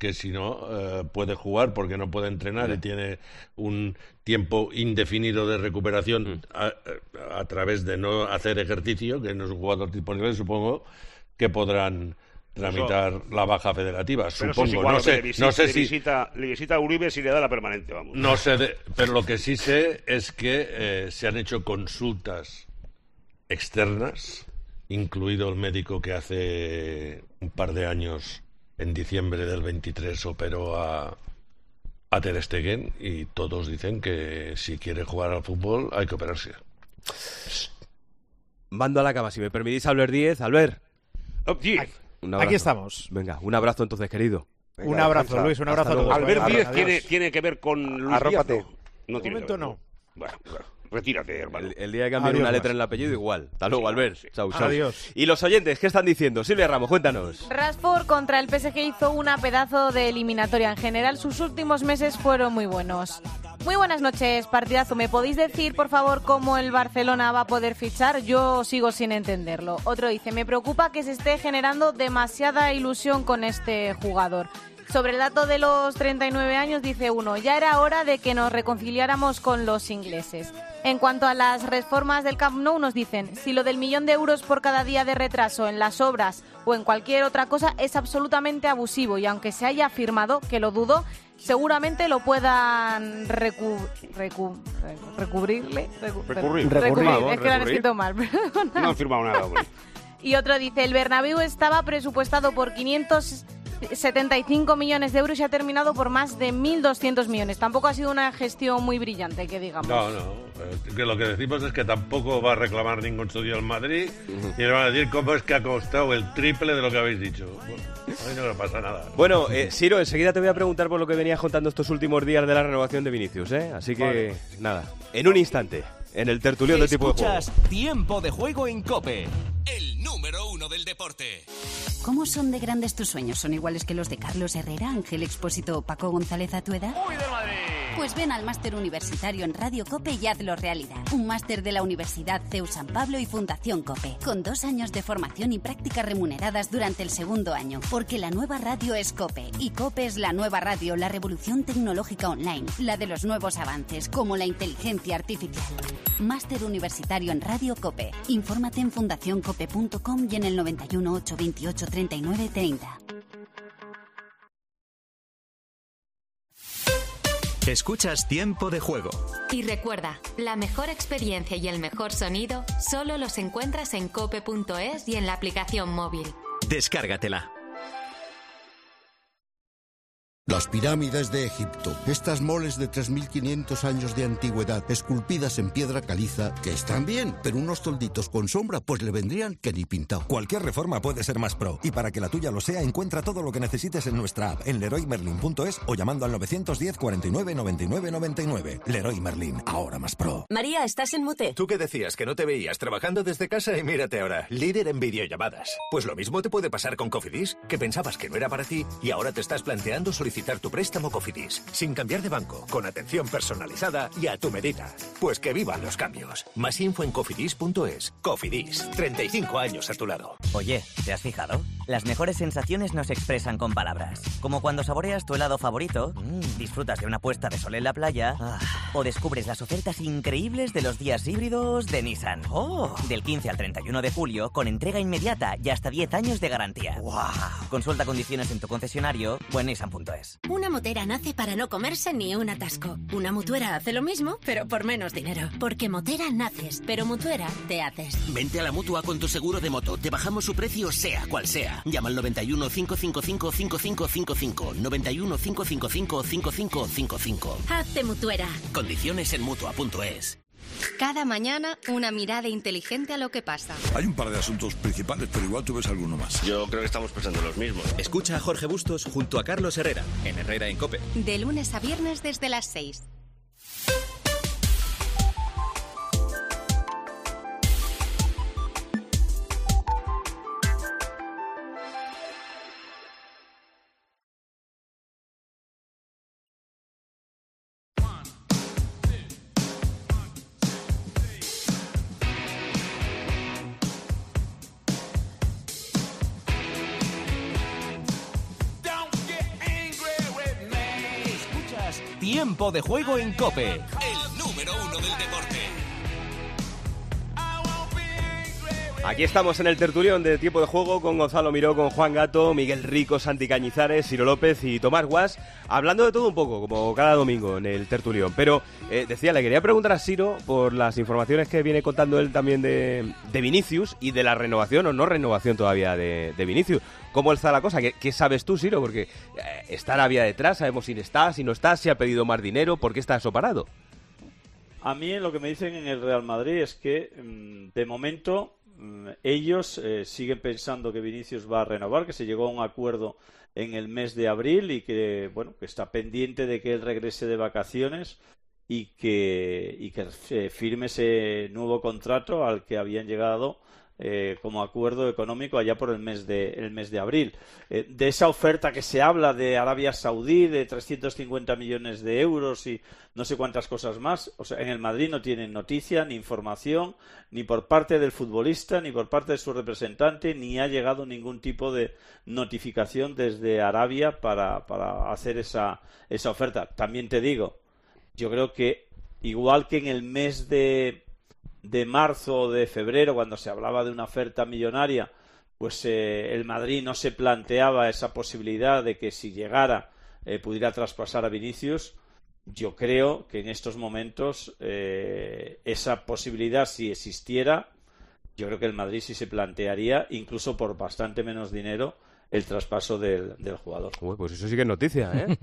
puede jugar porque no puede entrenar y tiene un tiempo indefinido de recuperación a través de no hacer ejercicio, que no es un jugador disponible, supongo que podrán tramitar la baja federativa, pero supongo. No sé si le visita a Uribe si le da la permanente, vamos. No sé, pero lo que sí sé es que se han hecho consultas externas, incluido el médico que hace un par de años, en diciembre del 23, operó a Ter Stegen, y todos dicen que si quiere jugar al fútbol hay que operarse. Mando a la cama, si me permitís, Albert Díez. Albert. Aquí estamos. Venga, un abrazo entonces, querido. Venga, un abrazo, Luis, un abrazo a todos. Albert Díez tiene que ver con Luis Arrópate. Díaz, ¿no? De momento no. Bueno, retírate, hermano. El día que cambien una letra en el apellido, igual. Hasta luego, Albert. Chao. Adiós. Y los oyentes, ¿qué están diciendo? Silvia Ramos, cuéntanos. Rashford contra el PSG hizo una pedazo de eliminatoria. En general, sus últimos meses fueron muy buenos. Muy buenas noches, partidazo. ¿Me podéis decir, por favor, cómo el Barcelona va a poder fichar? Yo sigo sin entenderlo. Otro dice, me preocupa que se esté generando demasiada ilusión con este jugador. Sobre el dato de los 39 años, dice uno, ya era hora de que nos reconciliáramos con los ingleses. En cuanto a las reformas del Camp Nou, nos dicen, si lo del 1.000.000 de euros por cada día de retraso en las obras o en cualquier otra cosa es absolutamente abusivo, y aunque se haya firmado, que lo dudo, seguramente lo puedan recurrir. Es que lo han escrito mal, perdón. No han firmado nada, hombre. Y otro dice, el Bernabéu estaba presupuestado por 575 millones de euros y ha terminado por más de 1.200 millones. Tampoco ha sido una gestión muy brillante, que digamos. No. Que lo que decimos es que tampoco va a reclamar ningún estudio en Madrid y le van a decir cómo es que ha costado el triple de lo que habéis dicho. Bueno, a mí no me pasa nada. Bueno, Siro, enseguida te voy a preguntar por lo que venías contando estos últimos días de la renovación de Vinicius, ¿eh? Así que, nada, en un instante, en el tertulión de Tipo de Juego. Escuchas Tiempo de Juego en COPE, el número número 1 del deporte. ¿Cómo son de grandes tus sueños? ¿Son iguales que los de Carlos Herrera, Ángel Expósito o Paco González a tu edad? ¡Uy, del Madrid! Pues ven al máster universitario en Radio COPE y hazlo realidad. Un máster de la Universidad CEU San Pablo y Fundación COPE, con 2 años de formación y prácticas remuneradas durante el segundo año. Porque la nueva radio es COPE, y COPE es la nueva radio, la revolución tecnológica online, la de los nuevos avances, como la inteligencia artificial. Máster universitario en Radio COPE. Infórmate en fundacioncope.com y en el 91 828 39 30. Escuchas Tiempo de Juego. Y recuerda, la mejor experiencia y el mejor sonido solo los encuentras en cope.es y en la aplicación móvil. Descárgatela. Las pirámides de Egipto, estas moles de 3.500 años de antigüedad, esculpidas en piedra caliza, que están bien, pero unos tolditos con sombra, pues le vendrían que ni pintado. Cualquier reforma puede ser más pro, y para que la tuya lo sea, encuentra todo lo que necesites en nuestra app, en leroymerlin.es o llamando al 910 49 99 99. Leroy Merlin, ahora más pro. María, ¿estás en mute? ¿Tú qué decías? Que no te veías trabajando desde casa y mírate ahora, líder en videollamadas. Pues lo mismo te puede pasar con Cofidis, que pensabas que no era para ti y ahora te estás planteando solicitar tu préstamo Cofidis, sin cambiar de banco, con atención personalizada y a tu medida. Pues que vivan los cambios. Más info en cofidis.es. Cofidis, 35 años a tu lado. Oye, ¿te has fijado? Las mejores sensaciones no se expresan con palabras. Como cuando saboreas tu helado favorito, disfrutas de una puesta de sol en la playa, o descubres las ofertas increíbles de los días híbridos de Nissan. Del 15 al 31 de julio, con entrega inmediata y hasta 10 años de garantía. Consulta condiciones en tu concesionario o en nissan.es. Una motera nace para no comerse ni un atasco. Una mutuera hace lo mismo, pero por menos dinero. Porque motera naces, pero mutuera te haces. Vente a la Mutua con tu seguro de moto. Te bajamos su precio sea cual sea. Llama al 91 555 5555. 91 555 5555. Hazte mutuera. Condiciones en Mutua.es. Cada mañana, una mirada inteligente a lo que pasa. Hay un par de asuntos principales, pero igual tú ves alguno más. Yo creo que estamos pensando los mismos. Escucha a Jorge Bustos junto a Carlos Herrera, en Herrera en COPE. De lunes a viernes desde las 6. Tiempo de Juego en COPE, el número 1 del deporte. Aquí estamos en el tertulión de Tiempo de Juego con Gonzalo Miró, con Juan Gato, Miguel Rico, Santi Cañizares, Ciro López y Tomás Guas, hablando de todo un poco, como cada domingo en el tertulión. Pero, le quería preguntar a Ciro por las informaciones que viene contando él también de Vinicius y de la renovación o no renovación todavía de Vinicius. ¿Cómo está la cosa? ¿Qué sabes tú, Ciro? Porque está Arabia detrás, sabemos si está, si no está, si ha pedido más dinero, ¿por qué está eso parado? A mí lo que me dicen en el Real Madrid es que, de momento, ellos siguen pensando que Vinicius va a renovar, que se llegó a un acuerdo en el mes de abril y que, bueno, que está pendiente de que él regrese de vacaciones y que firme ese nuevo contrato al que habían llegado como acuerdo económico allá por el mes de abril. De esa oferta que se habla de Arabia Saudí de 350 millones de euros y no sé cuántas cosas más, o sea, en el Madrid no tienen noticia ni información ni por parte del futbolista ni por parte de su representante, ni ha llegado ningún tipo de notificación desde Arabia para hacer esa oferta. También te digo, yo creo que igual que en el mes de marzo o de febrero, cuando se hablaba de una oferta millonaria, pues el Madrid no se planteaba esa posibilidad de que si llegara pudiera traspasar a Vinicius. Yo creo que en estos momentos esa posibilidad, si existiera, yo creo que el Madrid sí se plantearía, incluso por bastante menos dinero, el traspaso del jugador. Uy, pues eso sí que es noticia, ¿eh?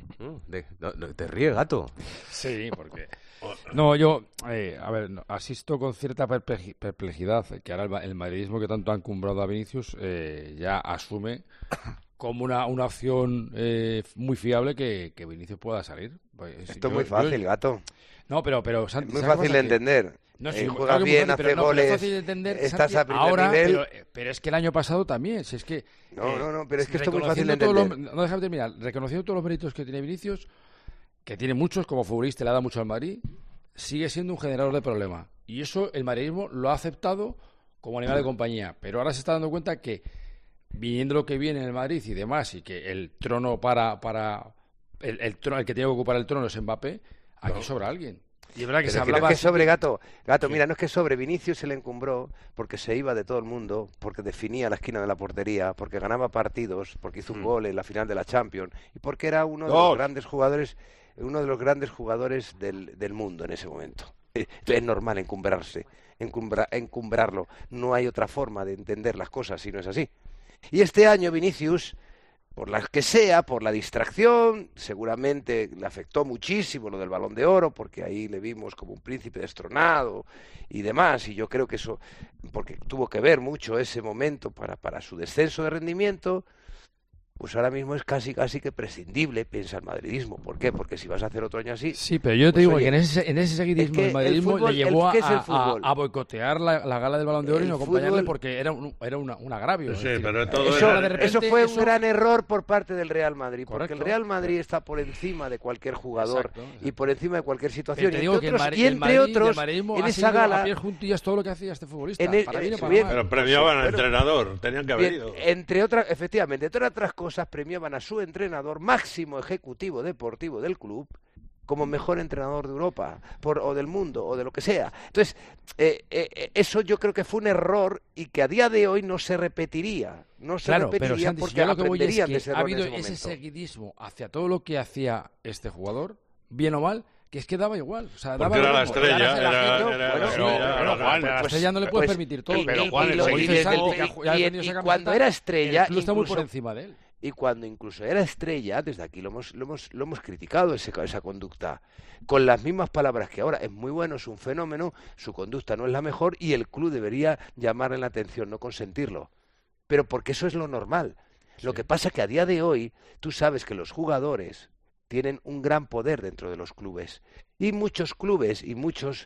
Te ríe, Gato. Sí, porque... No, yo, asisto con cierta perplejidad que ahora el madridismo que tanto ha encumbrado a Vinicius ya asume como una opción muy fiable que Vinicius pueda salir. Pues, esto es muy fácil, Gato. No, pero es muy fácil de entender. juega bien, hace goles, estás a primer nivel. Pero es que el año pasado también, si es que... No, pero es que esto es muy fácil de entender. No, déjame terminar. Reconociendo todos los méritos que tiene Vinicius, que tiene muchos, como futbolista le ha dado mucho al Madrid, sigue siendo un generador de problemas. Y eso el madridismo lo ha aceptado como animal de compañía. Pero ahora se está dando cuenta que, viniendo lo que viene en el Madrid y demás, y que el trono el que tiene que ocupar el trono es Mbappé, aquí sobra alguien. Y es verdad que se hablaba... No es que sobre Gato, sí. Mira, no es que sobre Vinicius se le encumbró porque se iba de todo el mundo, porque definía la esquina de la portería, porque ganaba partidos, porque hizo un gol en la final de la Champions y porque era uno de los grandes jugadores del mundo en ese momento. Es normal encumbrarlo. No hay otra forma de entender las cosas si no es así. Y este año Vinicius, por la que sea, por la distracción, seguramente le afectó muchísimo lo del Balón de Oro, porque ahí le vimos como un príncipe destronado y demás, y yo creo que eso, porque tuvo que ver mucho ese momento para su descenso de rendimiento, pues ahora mismo es casi que prescindible, piensa el madridismo. ¿Por qué? Porque si vas a hacer otro año así... Sí, pero yo te digo que en ese seguidismo el madridismo le llevó a boicotear la gala del Balón de Oro y no acompañarle porque era un agravio. Sí, decir, pero todo eso fue un gran error por parte del Real Madrid, porque el Real Madrid está por encima de cualquier jugador y por encima de cualquier situación. Y entre otros, en esa gala... A pie juntillas todo lo que hacía este futbolista. Pero premiaban al entrenador, tenían que haber ido. Efectivamente, entre otras cosas, premiaban a su entrenador máximo ejecutivo deportivo del club como mejor entrenador de Europa o del mundo o de lo que sea. Entonces, eso yo creo que fue un error y que a día de hoy no se repetiría. No se repetiría, pero Santi, porque aprenderían de ese error. Ha habido ese seguidismo hacia todo lo que hacía este jugador, bien o mal, que es que daba igual. O sea, daba era la estrella. La estrella no le puedes permitir todo. Pero cuando era estrella, el club está muy por encima de él. Y cuando incluso era estrella, desde aquí lo hemos criticado esa conducta, con las mismas palabras que ahora. Es muy bueno, es un fenómeno, su conducta no es la mejor y el club debería llamarle la atención, no consentirlo. Pero porque eso es lo normal. Sí. Lo que pasa es que a día de hoy, tú sabes que los jugadores tienen un gran poder dentro de los clubes. Y muchos clubes, y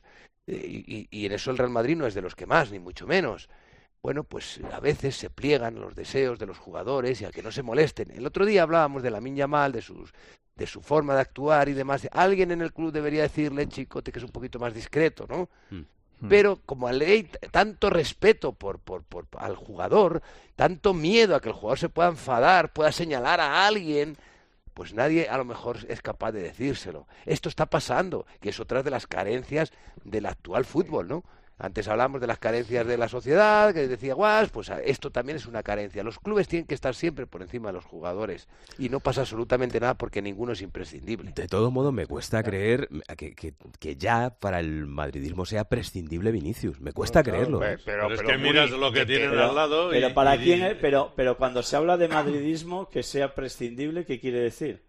en eso el Real Madrid no es de los que más, ni mucho menos. Bueno, pues a veces se pliegan los deseos de los jugadores y a que no se molesten. El otro día hablábamos de Lamine Yamal, de su forma de actuar y demás. Alguien en el club debería decirle, chicote, que es un poquito más discreto, ¿no? Pero como hay tanto respeto al jugador, tanto miedo a que el jugador se pueda enfadar, pueda señalar a alguien, pues nadie a lo mejor es capaz de decírselo. Esto está pasando, que es otra de las carencias del actual fútbol, ¿no? Antes hablábamos de las carencias de la sociedad, que decía Guas, pues esto también es una carencia. Los clubes tienen que estar siempre por encima de los jugadores y no pasa absolutamente nada porque ninguno es imprescindible. De todo modo, me cuesta creer que ya para el madridismo sea prescindible Vinicius. Me cuesta creerlo. Pero es que miras lo que tienen al lado. Pero para quién, pero cuando se habla de madridismo, que sea prescindible, ¿qué quiere decir?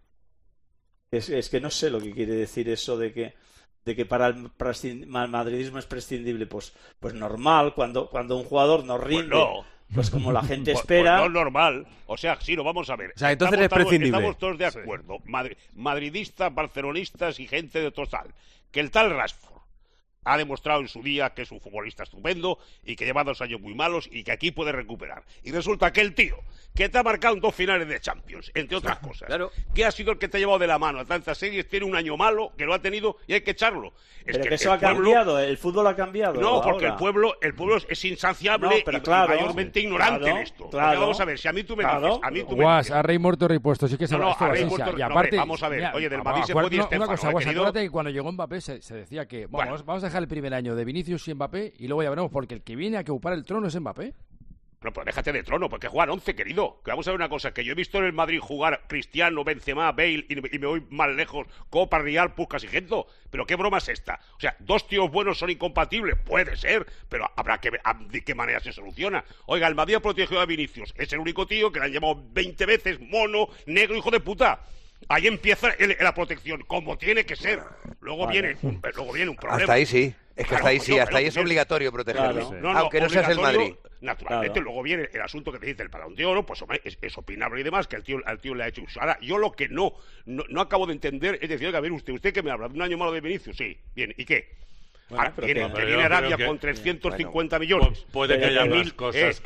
Es que no sé lo que quiere decir eso de que para el madridismo es prescindible, pues normal, cuando un jugador no rinde, pues como la gente espera. Pues no es normal, o sea, sí, lo vamos a ver. O sea, entonces es prescindible. Estamos todos de acuerdo, madridistas, barcelonistas y gente de total, que el tal Rashford ha demostrado en su día que es un futbolista estupendo y que lleva 2 años muy malos y que aquí puede recuperar. Y resulta que el tío, que te ha marcado en 2 finales de Champions, entre otras cosas, que ha sido el que te ha llevado de la mano a tantas series, tiene un año malo, que lo ha tenido y hay que echarlo. Pero que eso ha cambiado, el fútbol ha cambiado. No, porque el pueblo es insaciable y mayormente ignorante en esto. Claro. Vamos a ver, si a mí tú me dices... Guas, a rey muerto, rey puesto, sí que se a rey muerto, y aparte, vamos a ver, oye, del Madrid se fue Di Stéfano. Una cosa, Guas, acuérdate que cuando llegó Mbappé se decía que vamos a dejar el primer año de Vinicius y Mbappé y luego ya veremos, porque el que viene a que ocupar el trono es Mbappé. No, pues déjate de trono, porque juegan 11, querido. Que vamos a ver una cosa, que yo he visto en el Madrid jugar Cristiano, Benzema, Bale, y me voy más lejos, Copa, Real, Puskas y Gento. Pero qué broma es esta. O sea, 2 tíos buenos son incompatibles, puede ser, pero habrá que ver de qué manera se soluciona. Oiga, el Madrid ha protegido a Vinicius. Es el único tío que le han llamado 20 veces mono, negro, hijo de puta. Ahí empieza la protección, como tiene que ser. Luego viene un problema. Hasta ahí sí. Es que hasta ahí es obligatorio protegerlo. Claro. Aunque no seas el Madrid. Naturalmente, luego viene el asunto que te dice el Balón de Oro, pues hombre, es opinable y demás, que al tío le ha hecho uso. Ahora, yo lo que no acabo de entender es decir, oiga, a ver, usted que me habla de un año malo de Vinicius, sí, bien, ¿y qué? que viene Arabia con 350 millones. Puede que haya más cosas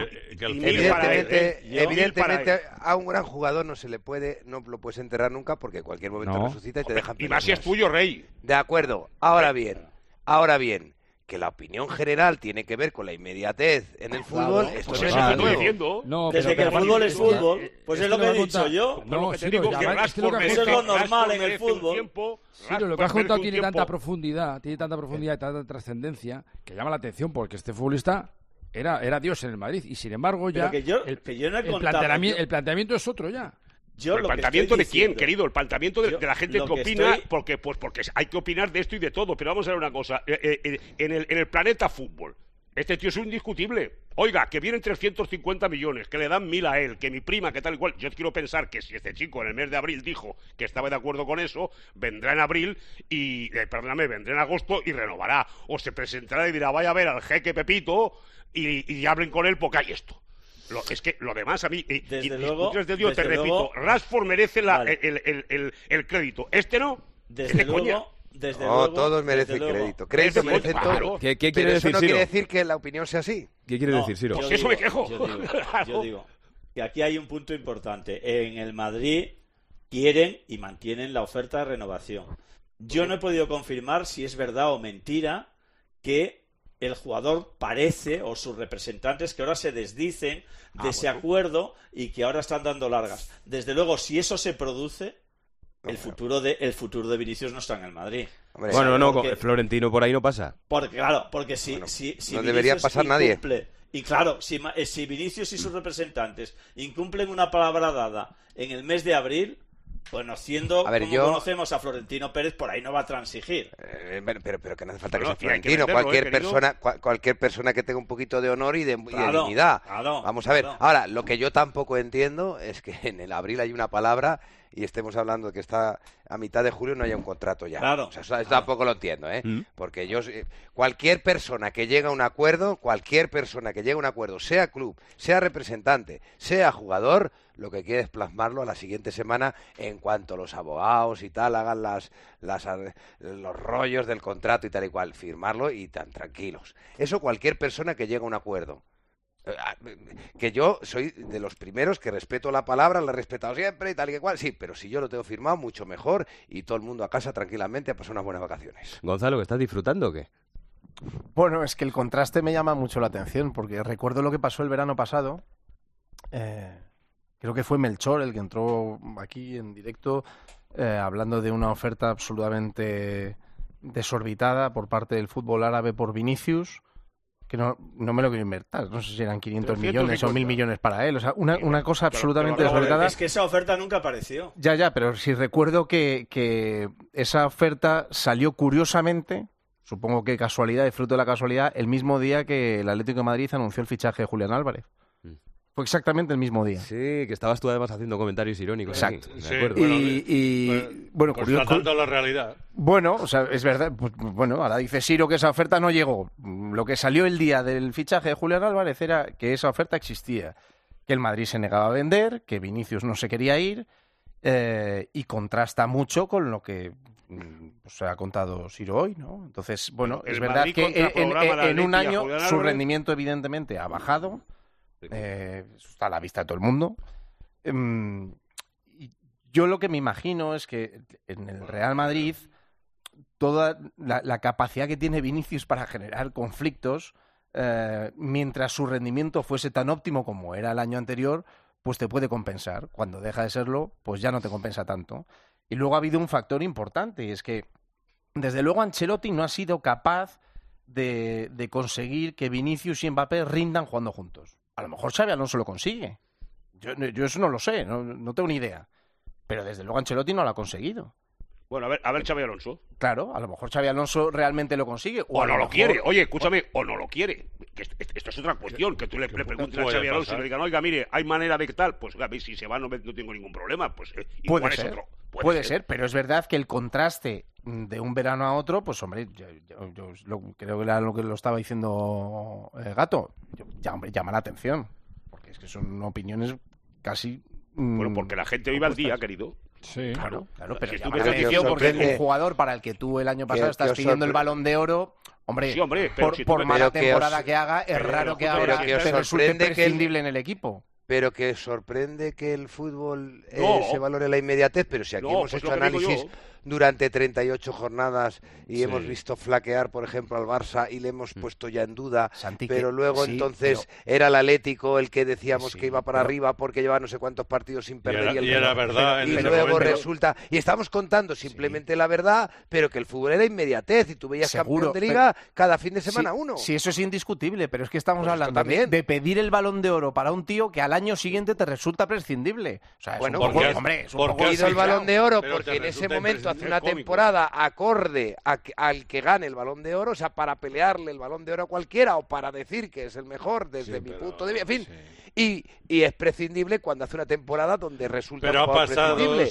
evidentemente a un gran jugador no lo puedes enterrar nunca porque en cualquier momento resucita y te dejan. Y más si es tuyo, Rey. De acuerdo. Ahora bien, que la opinión general tiene que ver con la inmediatez en el fútbol, esto es lo que estoy diciendo. Desde que el fútbol es fútbol, pues es lo que he dicho yo. Eso es lo normal en el fútbol. Lo que has contado tiene tanta profundidad y tanta trascendencia que llama la atención porque este futbolista era Dios en el Madrid y sin embargo ya el planteamiento es otro ya. ¿El planteamiento de quién, querido? El planteamiento de la gente que opina, porque hay que opinar de esto y de todo. Pero vamos a ver una cosa. En el planeta fútbol, este tío es indiscutible. Oiga, que vienen 350 millones, que le dan 1.000 a él, que mi prima, que tal y cual. Yo quiero pensar que si este chico en el mes de abril dijo que estaba de acuerdo con eso, vendrá en abril vendrá en agosto y renovará. O se presentará y dirá, vaya a ver al jeque Pepito y hablen con él porque hay esto. Es que lo demás a mí, desde luego, te repito, Rashford merece el crédito. Este no. Desde luego, todos merecen crédito. Crédito merecen todo. ¿Qué quiere decir, eso no Ciro? quiere decir que la opinión sea así. ¿Qué quiere decir, Ciro? Pues eso me quejo. Yo digo que aquí hay un punto importante. En el Madrid quieren y mantienen la oferta de renovación. Yo no he podido confirmar si es verdad o mentira que el jugador parece, o sus representantes, que ahora se desdicen de ese acuerdo y que ahora están dando largas. Desde luego, si eso se produce, el futuro de Vinicius no está en el Madrid. Hombre, porque Florentino por ahí no pasa. Porque si no debería pasar nadie. Y claro, si Vinicius y sus representantes incumplen una palabra dada en el mes de abril, bueno, conocemos a Florentino Pérez, por ahí no va a transigir. Pero que no hace falta que sea Florentino. Cualquier persona que tenga un poquito de honor y de dignidad. Vamos a ver. Ahora, lo que yo tampoco entiendo es que en el abril hay una palabra y estemos hablando de que está a mitad de julio no haya un contrato ya. Claro. O sea, eso tampoco lo entiendo, ¿eh? Porque cualquier persona que llegue a un acuerdo, sea club, sea representante, sea jugador, lo que quiere es plasmarlo a la siguiente semana en cuanto los abogados y tal hagan los rollos del contrato y tal y cual, firmarlo y tan tranquilos. Eso cualquier persona que llegue a un acuerdo. Que yo soy de los primeros que respeto la palabra, la he respetado siempre y tal y cual, sí, pero si yo lo tengo firmado, mucho mejor y todo el mundo a casa tranquilamente a pasar unas buenas vacaciones. Gonzalo, ¿que estás disfrutando o qué? Bueno, es que el contraste me llama mucho la atención porque recuerdo lo que pasó el verano pasado. Creo que fue Melchor el que entró aquí en directo hablando de una oferta absolutamente desorbitada por parte del fútbol árabe por Vinicius, que no me lo quiero inventar, no sé si eran 500 millones o 1.000 millones para él, o sea, una cosa absolutamente desorbitada. Es que esa oferta nunca apareció. Ya, pero sí recuerdo que esa oferta salió curiosamente, supongo que casualidad, de fruto de la casualidad, el mismo día que el Atlético de Madrid anunció el fichaje de Julián Álvarez. Fue exactamente el mismo día. Sí, que estabas tú además haciendo comentarios irónicos. Exacto. Sí, de acuerdo. Bueno, constatando la realidad. Bueno, o sea, es verdad. Pues, bueno, ahora dice Ciro que esa oferta no llegó. Lo que salió el día del fichaje de Julián Álvarez era que esa oferta existía. Que el Madrid se negaba a vender, que Vinicius no se quería ir, y contrasta mucho con lo que pues, ha contado Ciro hoy, ¿no? Entonces, bueno, es verdad que en un año su rendimiento evidentemente ha bajado. Está a la vista de todo el mundo. Yo lo que me imagino es que en el Real Madrid toda la capacidad que tiene Vinicius para generar conflictos, mientras su rendimiento fuese tan óptimo como era el año anterior, pues te puede compensar. Cuando deja de serlo, pues ya no te compensa tanto. Y luego ha habido un factor importante, y es que desde luego Ancelotti no ha sido capaz de conseguir que Vinicius y Mbappé rindan jugando juntos. A lo mejor Xabi Alonso lo consigue. Yo eso no lo sé, no tengo ni idea. Pero desde luego Ancelotti no lo ha conseguido. Bueno, a ver Xabi Alonso. Claro, a lo mejor Xabi Alonso realmente lo consigue. O no lo quiere. Oye, escúchame, o no lo quiere. Que esto es otra cuestión. Que tú le preguntes a Xabi Alonso y le digan, oiga, mire, hay manera de que tal. Pues a ver, si se va no tengo ningún problema. Pues puede ser. Puede ser, pero es verdad que el contraste de un verano a otro, pues hombre, yo creo que era lo que lo estaba diciendo Gato, llama la atención, porque es que son opiniones casi... Bueno, porque la gente vive al día, querido. Sí, claro, pero llama la atención porque es un jugador para el que tú el año pasado estás pidiendo el Balón de Oro. Hombre, por mala temporada que haga, es raro que ahora te resulte prescindible en el equipo. Pero que sorprende que el fútbol se valore la inmediatez, pero si aquí hemos hecho análisis durante 38 jornadas y hemos visto flaquear, por ejemplo, al Barça y le hemos puesto ya en duda, Santi, pero luego entonces era el Atlético el que decíamos que iba para arriba porque lleva no sé cuántos partidos sin perder y era verdad. Y luego resulta, y estamos contando simplemente la verdad, pero que el fútbol era inmediatez y tú veías campeón de Liga cada fin de semana uno. Sí, eso es indiscutible, pero es que estamos hablando de pedir el Balón de Oro para un tío que al año siguiente te resulta prescindible. O sea, bueno, porque hizo el Balón de Oro porque en ese momento hace una temporada acorde al que gane el Balón de Oro, o sea, para pelearle el Balón de Oro a cualquiera o para decir que es el mejor desde mi punto de vista, en fin, y es prescindible cuando hace una temporada donde resulta prescindible.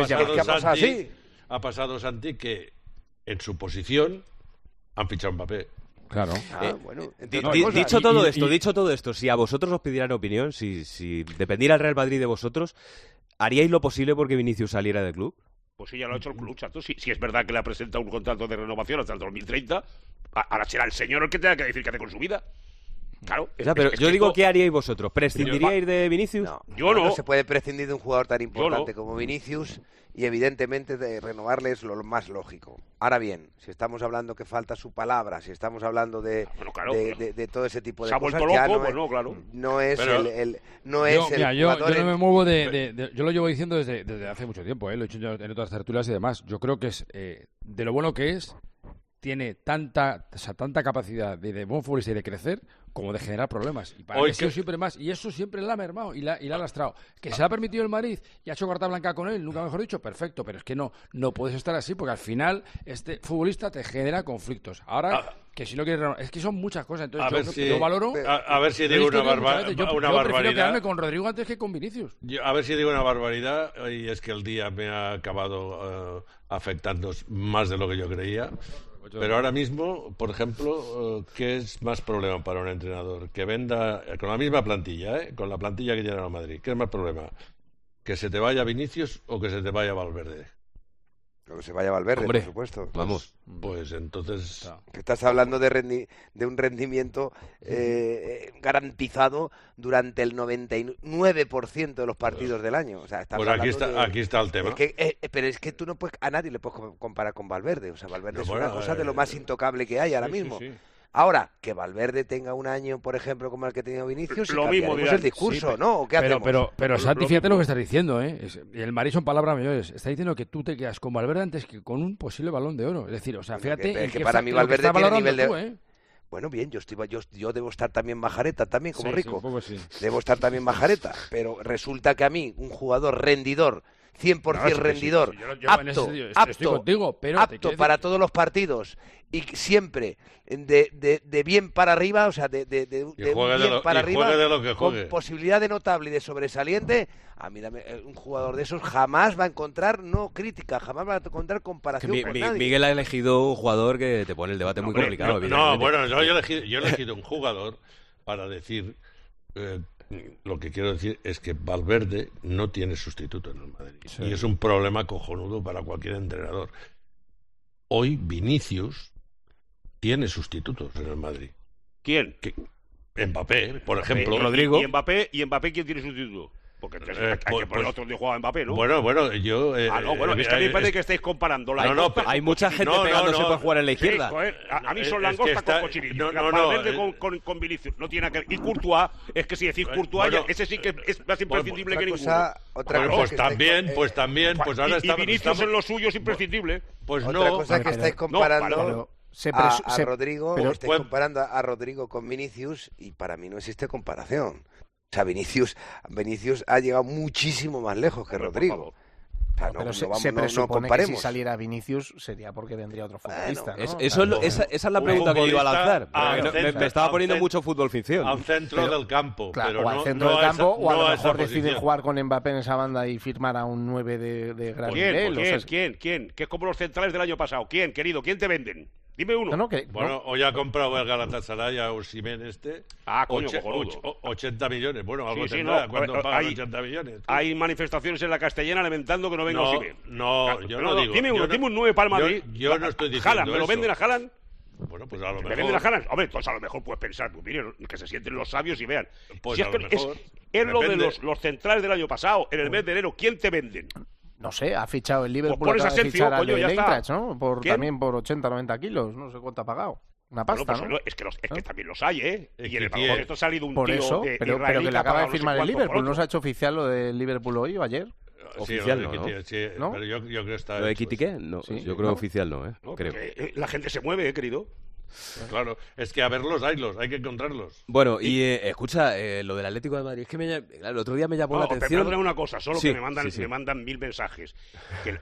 Ha pasado, Santi, que en su posición han fichado a Mbappé. Claro. Dicho todo esto, si a vosotros os pidieran opinión, si dependiera el Real Madrid de vosotros, ¿haríais lo posible porque Vinicius saliera del club? Pues sí, ya lo ha hecho el club, chato. Si es verdad que le ha presentado un contrato de renovación hasta el 2030, ahora será el señor el que tenga que decir qué hace con su vida. Claro. Pero yo digo, ¿qué haríais vosotros? ¿Prescindiríais de Vinicius? Yo no. No se puede prescindir de un jugador tan importante como Vinicius y evidentemente de renovarle es lo más lógico. Ahora bien, si estamos hablando que falta su palabra, si estamos hablando de todo ese tipo de cosas, se ha vuelto loco, claro. No es el yo no me muevo yo lo llevo diciendo desde hace mucho tiempo, lo he dicho en otras tertulias y demás. Yo creo que es de lo bueno que es, tiene tanta capacidad de buen futbolista y de crecer como de generar problemas. Y para eso siempre más. Y eso siempre la ha mermado y la ha lastrado. Que se ha permitido el Madrid y ha hecho carta blanca con él, nunca mejor dicho, perfecto. Pero es que no puedes estar así porque al final este futbolista te genera conflictos. Ahora, que si no quieres... Es que son muchas cosas. Entonces yo valoro... A ver si digo una barbaridad. Yo prefiero quedarme con Rodrigo antes que con Vinicius. A ver si digo una barbaridad. Y es que el día me ha acabado afectando más de lo que yo creía. Pero ahora mismo, por ejemplo, ¿qué es más problema para un entrenador? Que venda con la misma plantilla, con la plantilla que tiene el Madrid. ¿Qué es más problema? ¿Que se te vaya Vinicius o que se te vaya Valverde? Que se vaya Valverde, por supuesto. Vamos. Pues entonces... Que estás hablando de un rendimiento garantizado durante el 99% de los partidos del año. O sea, pues aquí está el tema. Pero es que tú no puedes, a nadie le puedes comparar con Valverde. O sea, Valverde es una cosa de lo más intocable que hay ahora mismo. Sí. Ahora, que Valverde tenga un año, por ejemplo, como el que tenía Vinicius, lo mismo el discurso, ¿no? ¿O qué hacemos? Pero Santi, fíjate lo que estás diciendo, y el Madrid son palabras mayores. Está diciendo que tú te quedas con Valverde antes que con un posible Balón de Oro. Es decir, o sea, fíjate... que para mí Valverde tiene nivel de... Bueno, bien, yo debo estar también majareta, también como Rico. Debo estar también majareta, pero resulta que a mí, un jugador rendidor, 100% rendidor, apto para todos los partidos y siempre de bien para arriba, o sea, de bien para arriba, con posibilidad de notable y de sobresaliente. A mí un jugador de esos jamás va a encontrar crítica, jamás va a encontrar comparación con nadie. Miguel ha elegido un jugador que te pone el debate muy complicado. Yo he elegido un jugador para decir... lo que quiero decir es que Valverde no tiene sustituto en el Madrid. Sí. Y es un problema cojonudo para cualquier entrenador. Hoy Vinicius tiene sustitutos en el Madrid. ¿Quién? Mbappé, por ejemplo. Rodrigo. ¿Y Mbappé quién tiene sustituto? Porque hay que poner otro día jugaba Mbappé, ¿no? Bueno, yo... es que a mí me parece que estáis comparando hay mucha gente pegándose para jugar en la izquierda. A mí son langostas con cochinillo. Valverde con Vinicius. No tiene nada que ver. Y Courtois, es que si decís Courtois, ese sí que es más imprescindible que ninguno. Pues también. Y Vinicius en lo suyo es imprescindible. Pues no. Otra cosa que estáis comparando... a Rodrigo, estáis comparando a Rodrigo con Vinicius y para mí no existe comparación. O sea, Vinicius ha llegado muchísimo más lejos que Rodrigo. O sea, se presupone que si saliera Vinicius sería porque vendría otro futbolista, ¿no? Esa es la pregunta que iba a lanzar. Me estaba poniendo mucho fútbol ficción. Al centro del campo. Claro, o al centro del campo, o a lo mejor deciden jugar con Mbappé en esa banda y firmar a un 9 de gran nivel. ¿Quién? Que es como los centrales del año pasado. ¿Quién, querido? ¿Quién te venden? Dime uno. Bueno, hoy ha comprado el Galatasaray a Osimhen coño, 80 millones. Bueno, algo tendrá cuando pagan 80 millones. Hay manifestaciones en la Castellana lamentando que no venga Osimhen. Yo no digo. Dime uno, dime un 9 para el Madrid. Yo no estoy diciendo Haaland, ¿me lo venden a Haaland? Bueno, pues a lo mejor. ¿Me venden a Haaland? Hombre, pues a lo mejor puedes pensar, pues miren, que se sienten los sabios y vean. Pues si a lo mejor. Es lo de los centrales del año pasado, en el mes de enero, ¿quién te venden? No sé, ha fichado el Liverpool, Pues pones a Sergio, coño, ya está. ¿no? También por 80, 90 kilos, no sé cuánto ha pagado. Una pasta, pues, ¿no? Es que también los hay, ¿eh? Y en el tiene... esto ha salido un por tío eso, de pero que le acaba de firmar el Liverpool. ¿No se ha hecho oficial lo del Liverpool hoy o ayer? Oficial sí, no, sí, ¿no? Pero yo creo que está... ¿Lo de Kitiké? No, sí, yo creo oficial no, ¿eh? No, creo. La gente se mueve, querido. Claro, es que a verlos hay que encontrarlos. Bueno, y escucha, lo del Atlético de Madrid, es que el otro día me llamó la atención. Perdona una cosa, solo que me mandan 1000 mensajes. Que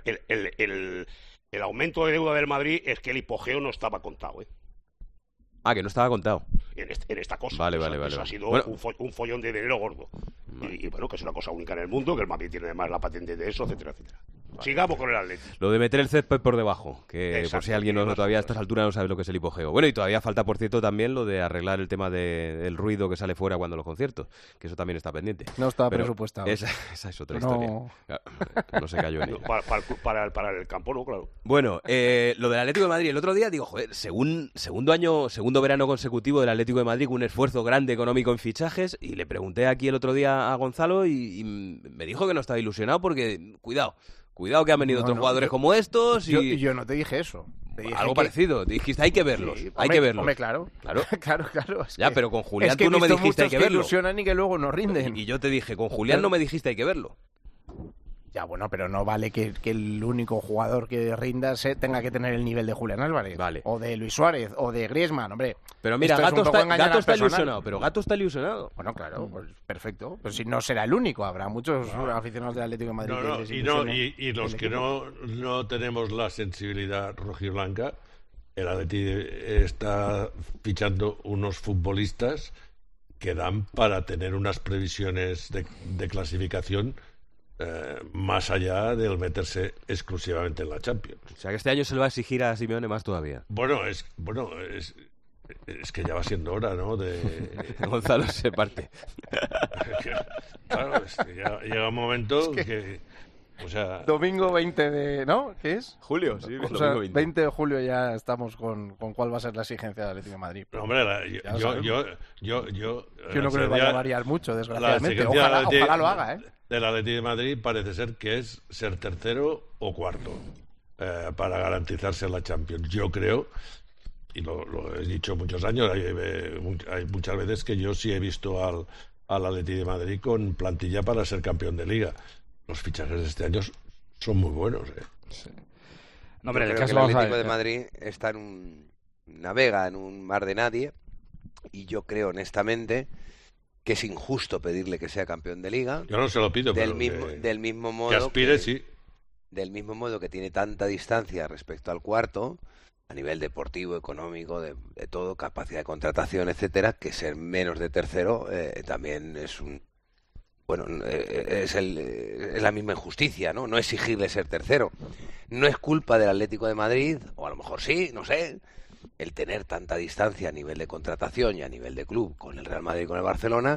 el aumento de deuda del Madrid es que el hipogeo no estaba contado, ¿eh? Ah, que no estaba contado. En esta cosa. Vale. Eso ha sido un follón de dinero gordo. Y bueno, que es una cosa única en el mundo, que el Madrid tiene además la patente de eso, etcétera, etcétera. Sigamos con el Atlético. Lo de meter el césped por debajo, que por si alguien todavía a estas alturas no sabe lo que es el hipogeo. Bueno, y todavía falta, por cierto, también lo de arreglar el tema del ruido que sale fuera cuando los conciertos, que eso también está pendiente. No estaba presupuestado. Esa es otra historia. No se cayó en ella. Para el campo, no, claro. Bueno, lo del Atlético de Madrid, el otro día digo, joder, segundo verano consecutivo del Atlético de Madrid, con un esfuerzo grande económico en fichajes, y le pregunté aquí el otro día a Gonzalo y me dijo que no estaba ilusionado porque, cuidado que han venido otros jugadores como estos y... Yo no te dije eso. Algo parecido. Te dijiste, hay que verlos. Sí, hay que verlos. Hombre, claro. Ya, pero con Julián tú no me dijiste hay que verlo. Ilusionan y que luego no rinden. Y yo te dije, con Julián no me dijiste hay que verlo. Ya, bueno, pero no vale que el único jugador que rinda tenga que tener el nivel de Julián Álvarez. Vale. O de Luis Suárez, o de Griezmann, hombre. Pero mira, Gato está ilusionado, pero Gato está ilusionado. Bueno, claro, pues perfecto. Pero si no será el único, habrá muchos aficionados del Atlético de Madrid. Y los que no tenemos la sensibilidad rojiblanca, el Atlético está fichando unos futbolistas que dan para tener unas previsiones de clasificación más allá del meterse exclusivamente en la Champions. O sea que este año se le va a exigir a Simeone más todavía. Bueno, es que ya va siendo hora, ¿no? Gonzalo se parte. Claro, es que ya llega un momento que o sea... Domingo 20 de... ¿no? ¿Qué es? Julio, sí. O sea, 20 de julio ya estamos con cuál va a ser la exigencia del Atlético de Madrid. No, hombre, yo no creo que vaya a variar mucho, desgraciadamente. Ojalá lo haga, ¿eh? Del Atlético de Madrid parece ser que es ser tercero o cuarto para garantizarse la Champions. Yo creo, y lo he dicho muchos años, hay muchas veces que yo sí he visto al Atlético de Madrid con plantilla para ser campeón de Liga. Los fichajes de este año son muy buenos, ¿eh? Sí. No, hombre, el Atlético de Madrid navega en un mar de nadie, y yo creo honestamente que es injusto pedirle que sea campeón de Liga. Yo no se lo pido, del mismo modo que aspire, sí. Del mismo modo que tiene tanta distancia respecto al cuarto, a nivel deportivo, económico, de todo, capacidad de contratación, etcétera, que ser menos de tercero también es es la misma injusticia, ¿no? No exigirle ser tercero. No es culpa del Atlético de Madrid, o a lo mejor sí, no sé, el tener tanta distancia a nivel de contratación y a nivel de club con el Real Madrid y con el Barcelona,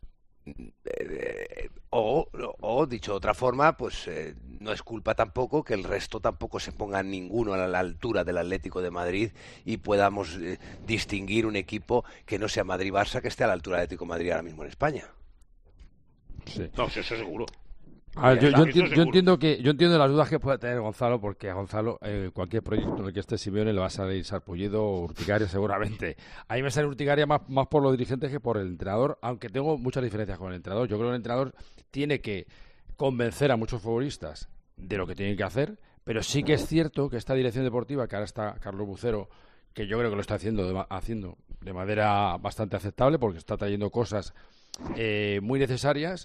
o dicho de otra forma, pues no es culpa tampoco que el resto tampoco se ponga ninguno a la altura del Atlético de Madrid y podamos distinguir un equipo que no sea Madrid-Barça que esté a la altura del Atlético de Madrid ahora mismo en España. Sí. No, eso seguro. A ver, yo entiendo las dudas que puede tener Gonzalo, porque a Gonzalo cualquier proyecto en el que esté Simeone le va a salir Sarpullido o Urticaria seguramente. A mí me sale Urticaria más por los dirigentes que por el entrenador, aunque tengo muchas diferencias con el entrenador. Yo creo que el entrenador tiene que convencer a muchos futbolistas de lo que tienen que hacer, pero sí que es cierto que esta dirección deportiva, que ahora está Carlos Bucero, que yo creo que lo está haciendo de manera bastante aceptable, porque está trayendo cosas muy necesarias.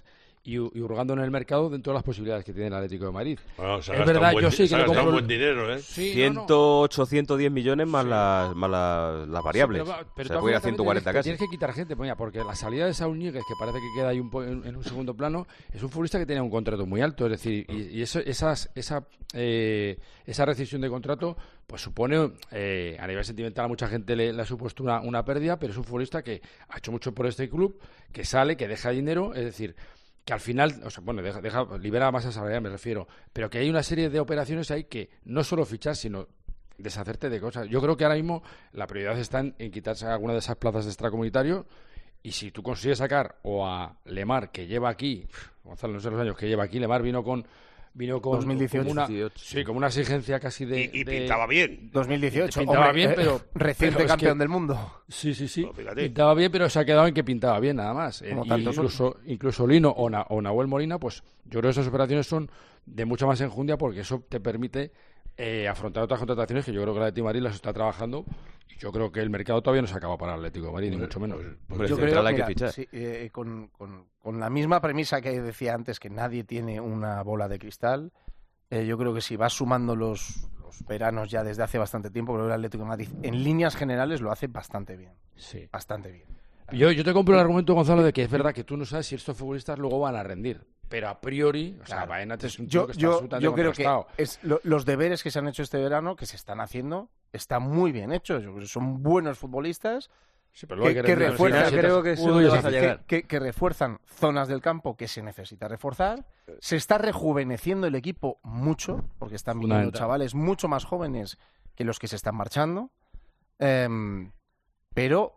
y hurgando en el mercado dentro de las posibilidades que tiene el Atlético de Madrid. Bueno, es verdad, yo sí que le compro buen dinero, ¿eh? Sí, 108, 110 millones más las variables. Sí, pero se puede ir a 140 casi. Tienes que quitar gente, porque la salida de Saúl Ñíguez, que parece que queda ahí en un segundo plano, es un futbolista que tenía un contrato muy alto, es decir, y esa rescisión de contrato pues supone, a nivel sentimental, a mucha gente le ha supuesto una pérdida, pero es un futbolista que ha hecho mucho por este club, que sale, que deja dinero, es decir, que al final, libera masa salarial, me refiero, pero que hay una serie de operaciones ahí que no solo fichar, sino deshacerte de cosas. Yo creo que ahora mismo la prioridad está en quitarse alguna de esas plazas de extracomunitario, y si tú consigues sacar o a Lemar, que lleva aquí, Gonzalo, no sé los años que lleva aquí, Lemar vino con 2018. Como una exigencia casi de... Y pintaba bien. 2018. Pintaba bien, pero... Reciente campeón del mundo. Sí. Pintaba bien, pero se ha quedado en que pintaba bien, nada más. Incluso Lino o Nahuel Molina, pues yo creo que esas operaciones son de mucha más enjundia, porque eso te permite afrontar otras contrataciones que yo creo que el Atlético de Madrid las está trabajando. Y yo creo que el mercado todavía no se acaba para el Atlético de Madrid, ni mucho menos. Yo creo que fichar. Sí, con la misma premisa que decía antes, que nadie tiene una bola de cristal, yo creo que si vas sumando los veranos ya desde hace bastante tiempo, creo que el Atlético de Madrid en líneas generales lo hace bastante bien. Sí. Bastante bien. Yo te compro el argumento, Gonzalo, de que es verdad que tú no sabes si estos futbolistas luego van a rendir. Pero a priori, Baena es un chico que está absolutamente yo creo contrastado. Que los deberes que se han hecho este verano, que se están haciendo, están muy bien hechos. Yo creo que son buenos futbolistas que refuerzan zonas del campo que se necesita reforzar. Se está rejuveneciendo el equipo mucho, porque están viniendo chavales mucho más jóvenes que los que se están marchando. Pero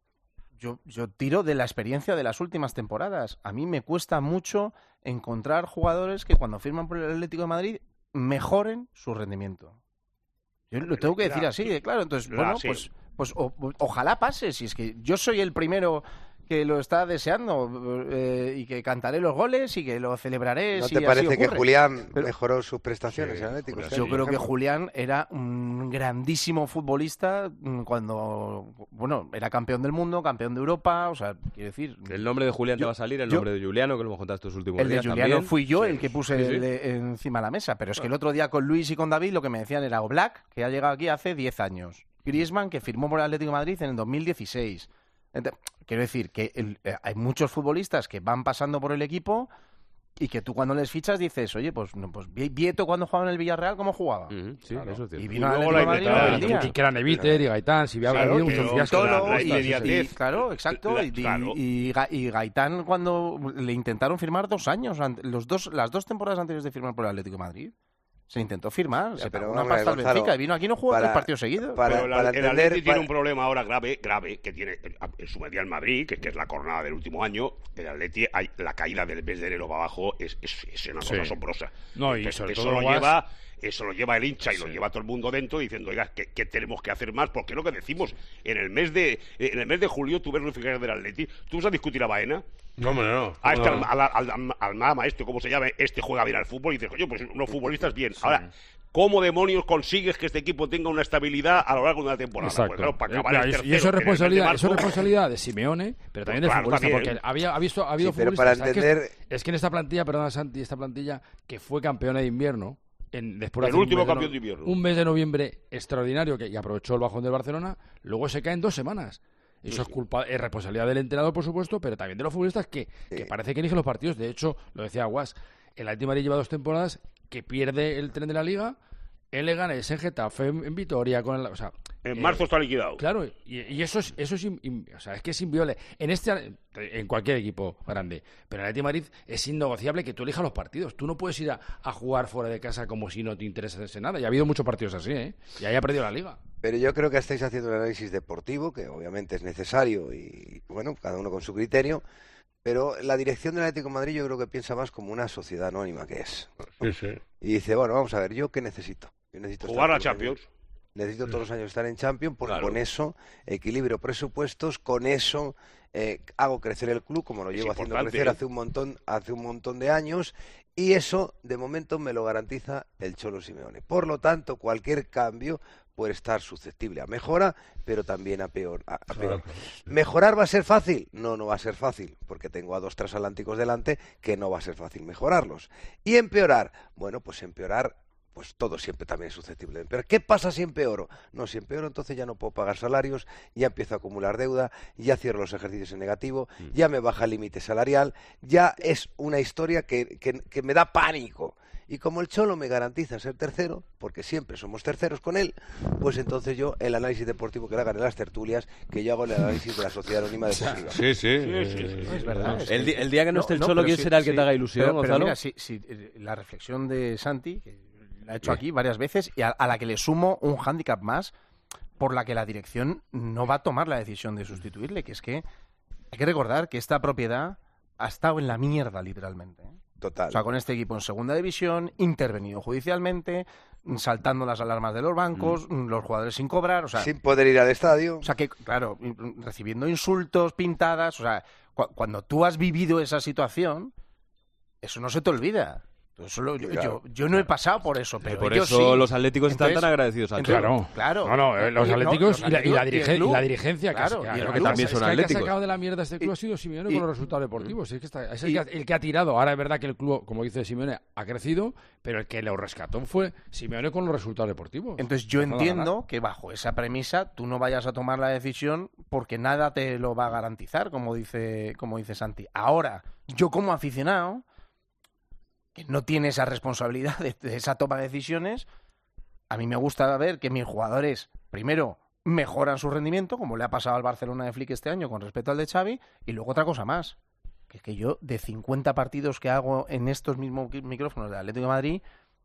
yo tiro de la experiencia de las últimas temporadas. A mí me cuesta mucho encontrar jugadores que cuando firman por el Atlético de Madrid mejoren su rendimiento. Yo lo tengo que decir así, claro. Entonces, pues ojalá pase. Si es que yo soy el primero que lo está deseando y que cantaré los goles y que lo celebraré. ¿No te parece que Julián mejoró sus prestaciones en Atlético? Yo creo que Julián era un grandísimo futbolista cuando, era campeón del mundo, campeón de Europa, quiero decir... El nombre de Julián te va a salir, el nombre de Juliano, que lo hemos contado estos últimos días. El de Juliano también. Fui yo el que puse encima de la mesa, pero es que el otro día con Luis y con David lo que me decían era Oblak, que ha llegado aquí hace 10 años, Griezmann, que firmó por el Atlético de Madrid en el 2016... Quiero decir que hay muchos futbolistas que van pasando por el equipo y que tú cuando les fichas dices, oye, pues Vieto cuando jugaba en el Villarreal, ¿cómo jugaba? Eso es cierto. Y vino a Atlético de Madrid y que eran Eviter y Gaitán, si había habido muchos fiascos. Claro, exacto. Y Gaitán cuando le intentaron firmar 2 años, las 2 temporadas antes de firmar por el Atlético de Madrid. Se intentó firmar, se pagó una pasta al Benfica y vino aquí y no jugó 3 partidos seguidos. El Atleti tiene un problema ahora grave, que tiene en su medida el Madrid, que es la jornada del último año. El Atleti, la caída del mes de enero para abajo es una cosa asombrosa. No, y sobre eso todo eso lo lleva el hincha y lo lleva todo el mundo dentro diciendo, oiga, ¿qué tenemos que hacer más? Porque es lo que decimos, en el mes de julio tú ves los fichajes del Atleti, tú vas a discutir a Baena. No. Al maestro, ¿cómo se llama? Juega bien al fútbol y dices, oye, pues los futbolistas bien. Sí. Ahora, ¿cómo demonios consigues que este equipo tenga una estabilidad a lo largo de una temporada? Exacto. Pues claro, para acabar el tercero, y eso es responsabilidad de Simeone, pero también del futbolista, porque ha habido futbolistas. Para entender... Es que en esta plantilla, perdona Santi, que fue campeona de invierno, después el último campeón de invierno, un mes de noviembre extraordinario y aprovechó el bajón del Barcelona, luego se cae en 2 semanas. Eso es responsabilidad del entrenador, por supuesto, pero también de los futbolistas que parece que eligen los partidos. De hecho, lo decía Aguas, el Atlético de Madrid lleva 2 temporadas que pierde el tren de la Liga, él le gana el Getafe en Vitoria en marzo está liquidado. Claro, y eso es que es inviable en cualquier equipo grande, pero en el Atlético de Madrid es innegociable que tú elijas los partidos. Tú no puedes ir a jugar fuera de casa como si no te interesase nada. Y ha habido muchos partidos así, y ahí ha perdido la Liga. Pero yo creo que estáis haciendo un análisis deportivo que obviamente es necesario y cada uno con su criterio. Pero la dirección del Atlético de Madrid yo creo que piensa más como una sociedad anónima que es. Sí. Y dice, vamos a ver, ¿yo qué necesito? Yo necesito jugar a Champions. Necesito todos los años estar en Champions porque con eso equilibrio presupuestos, con eso hago crecer el club como lo llevo haciendo crecer hace un montón de años, y eso de momento me lo garantiza el Cholo Simeone. Por lo tanto, cualquier cambio puede estar susceptible a mejora, pero también a peor. ¿Mejorar va a ser fácil? No, no va a ser fácil, porque tengo a 2 transatlánticos delante que no va a ser fácil mejorarlos. ¿Y empeorar? Bueno, pues empeorar, pues todo siempre también es susceptible de empeorar. ¿Qué pasa si empeoro? No, si empeoro entonces ya no puedo pagar salarios, ya empiezo a acumular deuda, ya cierro los ejercicios en negativo, ya me baja el límite salarial, ya es una historia que me da pánico. Y como el Cholo me garantiza ser tercero, porque siempre somos terceros con él, pues entonces yo el análisis deportivo que le hagan en las tertulias, que yo hago el análisis de la Sociedad Anónima Deportiva. Sí. Es verdad. El día que no esté el Cholo, ¿quién será el que te haga ilusión, Gonzalo? Mira, la reflexión de Santi, que la he hecho aquí varias veces, y a la que le sumo un hándicap más, por la que la dirección no va a tomar la decisión de sustituirle, que es que hay que recordar que esta propiedad ha estado en la mierda, literalmente. Total. O sea, con este equipo en segunda división, intervenido judicialmente, saltando las alarmas de los bancos, los jugadores sin cobrar, o sea, sin poder ir al estadio. O sea, que, claro, recibiendo insultos, pintadas, o sea, cuando tú has vivido esa situación, eso no se te olvida. Yo no he pasado por eso, pero por ellos eso sí. los atléticos están tan agradecidos al Claro. Claro. Los atléticos y la dirigencia, claro, que también son atléticos. El que ha sacado de la mierda este club ha sido Simeone con los resultados deportivos. Es el que ha tirado. Ahora es verdad que el club, como dice Simeone, ha crecido, pero el que lo rescató fue Simeone con los resultados deportivos. Entonces yo entiendo que bajo esa premisa tú no vayas a tomar la decisión porque nada te lo va a garantizar, como dice Santi. Ahora, yo como aficionado, que no tiene esa responsabilidad de esa toma de decisiones, a mí me gusta ver que mis jugadores, primero, mejoran su rendimiento, como le ha pasado al Barcelona de Flick este año con respecto al de Xavi, y luego otra cosa más, que es que yo, de 50 partidos que hago en estos mismos micrófonos del Atlético de Madrid,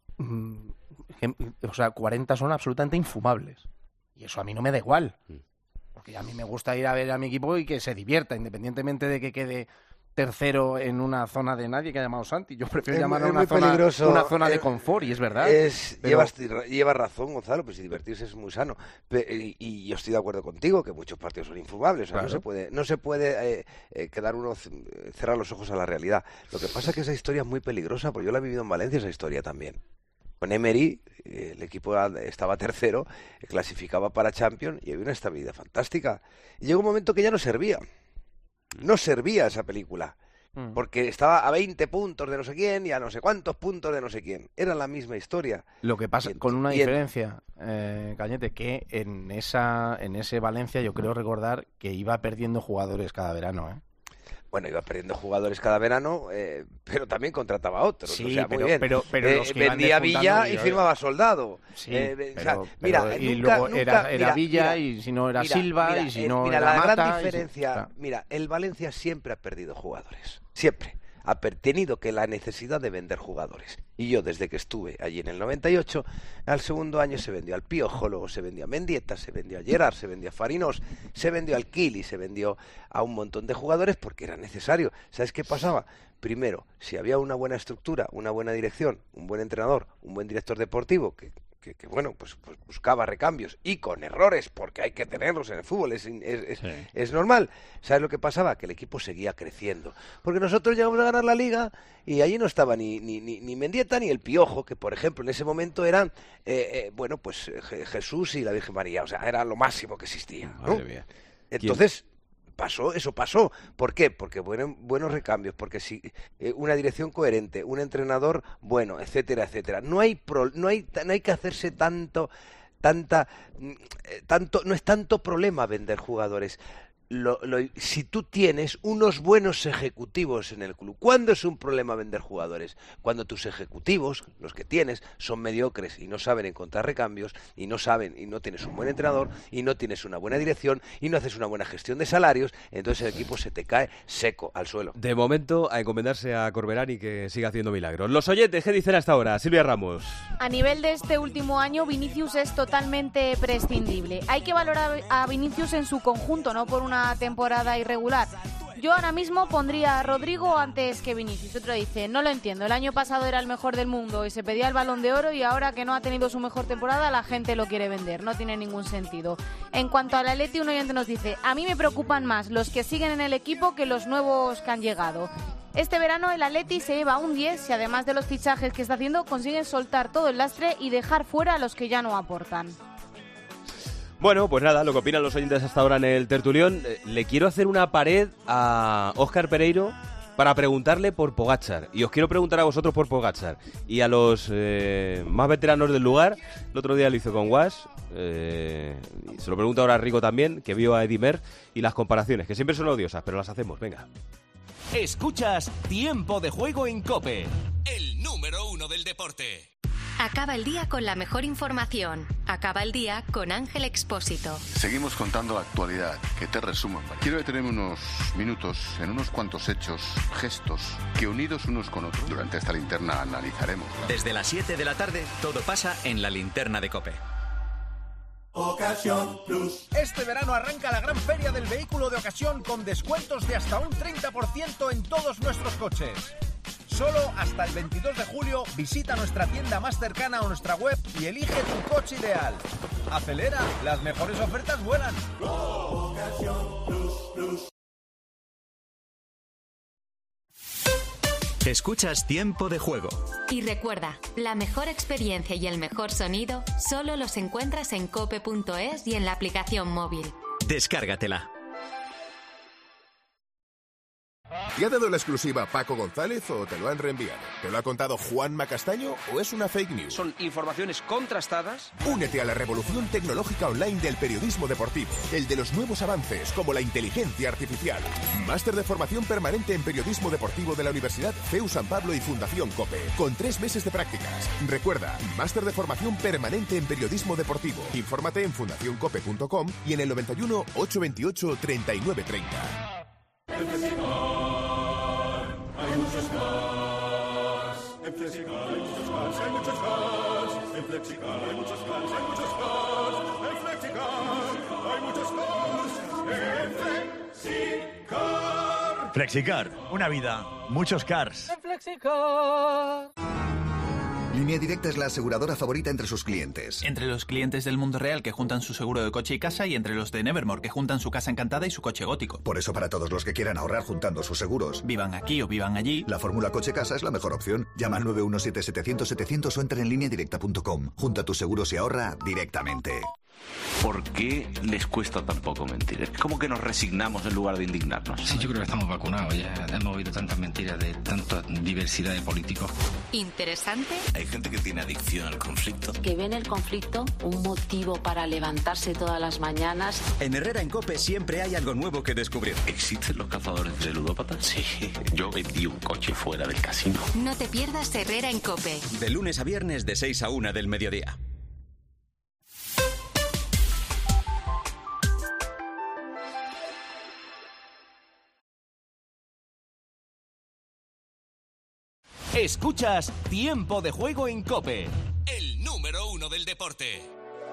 o sea, 40 son absolutamente infumables. Y eso a mí no me da igual, porque a mí me gusta ir a ver a mi equipo y que se divierta, independientemente de que quede tercero en una zona de nadie que ha llamado Santi. Yo prefiero llamar a una zona de confort, y es verdad. Llevas razón, Gonzalo, pues si divertirse es muy sano. Y yo estoy de acuerdo contigo, que muchos partidos son infumables. O sea, claro. No se puede quedar uno cerrar los ojos a la realidad. Lo que pasa es que esa historia es muy peligrosa, porque yo la he vivido en Valencia, esa historia también. Con Emery, el equipo estaba tercero, clasificaba para Champions y había una estabilidad fantástica. Y llegó un momento que ya no servía. No servía esa película, porque estaba a 20 puntos de no sé quién y a no sé cuántos puntos de no sé quién. Era la misma historia. Lo que pasa con una diferencia, Cañete, que en ese Valencia yo creo recordar que iba perdiendo jugadores cada verano, ¿eh? Bueno, iba perdiendo jugadores cada verano, pero también contrataba a otros. Sí, o sea, pero, muy bien. Pero los que vendía Villa y firmaba Soldado. Sí, luego era Villa, y si no era Silva, y si no era Mata. La gran diferencia, mira, el Valencia siempre ha perdido jugadores. Siempre. Ha tenido que la necesidad de vender jugadores. Y yo, desde que estuve allí en el 98, al segundo año se vendió al Piojo, luego se vendió a Mendieta, se vendió a Gerard, se vendió a Farinos, se vendió al Kili, se vendió a un montón de jugadores porque era necesario. ¿Sabes qué pasaba? Primero, si había una buena estructura, una buena dirección, un buen entrenador, un buen director deportivo que bueno, pues buscaba recambios y con errores, porque hay que tenerlos en el fútbol, es normal. ¿Sabes lo que pasaba? Que el equipo seguía creciendo. Porque nosotros llegamos a ganar la Liga y allí no estaba ni Mendieta ni el Piojo, que por ejemplo en ese momento eran, Jesús y la Virgen María. O sea, era lo máximo que existía, ¿no? Madre mía. Entonces... Eso pasó. ¿Por qué? Porque buenos recambios, porque si una dirección coherente, un entrenador bueno, etcétera, etcétera. No hay que hacerse tanto, no es tanto problema vender jugadores. Si tú tienes unos buenos ejecutivos en el club, ¿cuándo es un problema vender jugadores? Cuando tus ejecutivos, los que tienes, son mediocres y no saben encontrar recambios, y no tienes un buen entrenador, y no tienes una buena dirección, y no haces una buena gestión de salarios, entonces el equipo se te cae seco al suelo. De momento, a encomendarse a Corberán y que siga haciendo milagros. Los oyentes, ¿qué dicen hasta ahora? Silvia Ramos. A nivel de este último año, Vinicius es totalmente prescindible. Hay que valorar a Vinicius en su conjunto, no por una temporada irregular. Yo ahora mismo pondría a Rodrigo antes que Vinicius. Otro dice, no lo entiendo, el año pasado era el mejor del mundo y se pedía el Balón de Oro, y ahora que no ha tenido su mejor temporada la gente lo quiere vender. No tiene ningún sentido. En cuanto al Atleti, un oyente nos dice, a mí me preocupan más los que siguen en el equipo que los nuevos que han llegado. Este verano el Atleti se lleva un 10 si además de los fichajes que está haciendo consiguen soltar todo el lastre y dejar fuera a los que ya no aportan. Bueno, pues nada, lo que opinan los oyentes hasta ahora en el tertulión. Le quiero hacer una pared a Óscar Pereiro para preguntarle por Pogačar. Y os quiero preguntar a vosotros por Pogačar. Y a los más veteranos del lugar, el otro día lo hice con Was, se lo pregunto ahora a Rico también, que vio a Eddy Merckx, y las comparaciones, que siempre son odiosas, pero las hacemos, venga. Escuchas Tiempo de Juego en COPE, el número 1 del deporte. Acaba el día con la mejor información. Acaba el día con Ángel Expósito. Seguimos contando la actualidad, que te resuman. Quiero detenerme unos minutos en unos cuantos hechos, gestos, que unidos unos con otros, durante esta linterna analizaremos. Desde las 7 de la tarde, todo pasa en la linterna de COPE. Ocasión Plus. Este verano arranca la gran feria del vehículo de ocasión con descuentos de hasta un 30% en todos nuestros coches. Solo hasta el 22 de julio visita nuestra tienda más cercana o nuestra web y elige tu coche ideal. Acelera, las mejores ofertas vuelan. Ocasión Plus. Escuchas Tiempo de Juego. Y recuerda, la mejor experiencia y el mejor sonido solo los encuentras en cope.es y en la aplicación móvil. Descárgatela. ¿Te ha dado la exclusiva Paco González o te lo han reenviado? ¿Te lo ha contado Juanma Castaño o es una fake news? ¿Son informaciones contrastadas? Únete a la revolución tecnológica online del periodismo deportivo, el de los nuevos avances como la inteligencia artificial. Máster de formación permanente en periodismo deportivo de la Universidad CEU San Pablo y Fundación COPE, con 3 meses de prácticas. Recuerda, máster de formación permanente en periodismo deportivo. Infórmate en fundacioncope.com y en el 91 828 3930. En Flexicar hay muchos cars. En Flexicar hay muchos cars, hay muchos cars. En Flexicar hay muchos cars, hay muchos cars. En Flexicar hay muchos cars. En Flexicar. Flexicar, una vida, muchos cars. En Flexicar. Línea Directa es la aseguradora favorita entre sus clientes. Entre los clientes del mundo real que juntan su seguro de coche y casa y entre los de Nevermore que juntan su casa encantada y su coche gótico. Por eso para todos los que quieran ahorrar juntando sus seguros, vivan aquí o vivan allí, la fórmula coche-casa es la mejor opción. Llama al 917-700-700 o entra en lineadirecta.com. Junta tus seguros y ahorra directamente. ¿Por qué les cuesta tan poco mentir? Es como que nos resignamos en lugar de indignarnos. Sí, yo creo que estamos vacunados. Ya hemos oído tantas mentiras de tanta diversidad de políticos. Interesante. Hay gente que tiene adicción al conflicto. Que ve en el conflicto un motivo para levantarse todas las mañanas. En Herrera en COPE siempre hay algo nuevo que descubrir. ¿Existen los cazadores de ludópatas? Sí. Yo vendí un coche fuera del casino. No te pierdas Herrera en COPE. De lunes a viernes de 6 a 1 del mediodía. Escuchas Tiempo de Juego en COPE, el número 1 del deporte.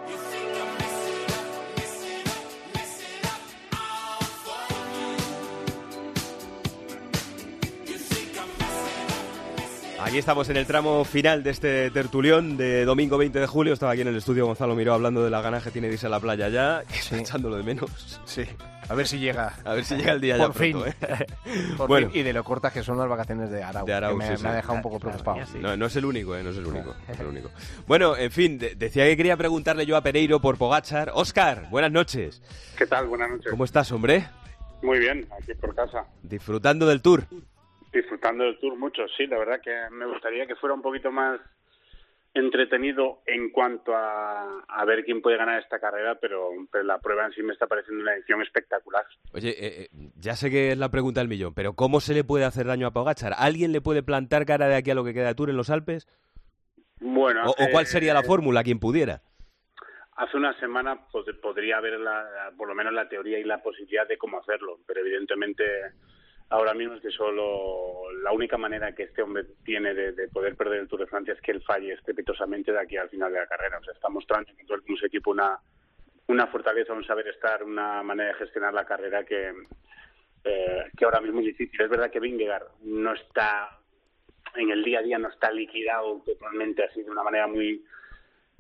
Aquí estamos en el tramo final de este tertulión de domingo 20 de julio. Estaba aquí en el estudio Gonzalo Miró hablando de la ganas que tiene de irse a la playa ya, echándolo de menos. Sí. A ver si llega. A ver si llega el día por ya fin. pronto, Por bueno. fin. Y de lo cortas que son las vacaciones de Arau. Que me ha dejado un poco preocupado. No es el único, no es el único. Bueno, en fin, decía que quería preguntarle yo a Pereiro por Pogačar. Óscar, buenas noches. ¿Qué tal? Buenas noches. ¿Cómo estás, hombre? Muy bien, aquí por casa. ¿Disfrutando del Tour? Disfrutando del Tour mucho, sí. La verdad que me gustaría que fuera un poquito más entretenido en cuanto a ver quién puede ganar esta carrera, pero la prueba en sí me está pareciendo una edición espectacular. Oye, ya sé que es la pregunta del millón, pero ¿cómo se le puede hacer daño a Pogačar? ¿Alguien le puede plantar cara de aquí a lo que queda de Tour en los Alpes? Bueno, ¿O cuál sería la fórmula, quien pudiera? Hace una semana podría haber por lo menos la teoría y la posibilidad de cómo hacerlo, pero evidentemente ahora mismo es que solo la única manera que este hombre tiene de poder perder el Tour de Francia es que él falle estrepitosamente de aquí al final de la carrera. O sea, está mostrando en todo su equipo una fortaleza, un saber estar, una manera de gestionar la carrera que ahora mismo es difícil. Es verdad que Vingegaard no está en el día a día, no está liquidado totalmente así de una manera muy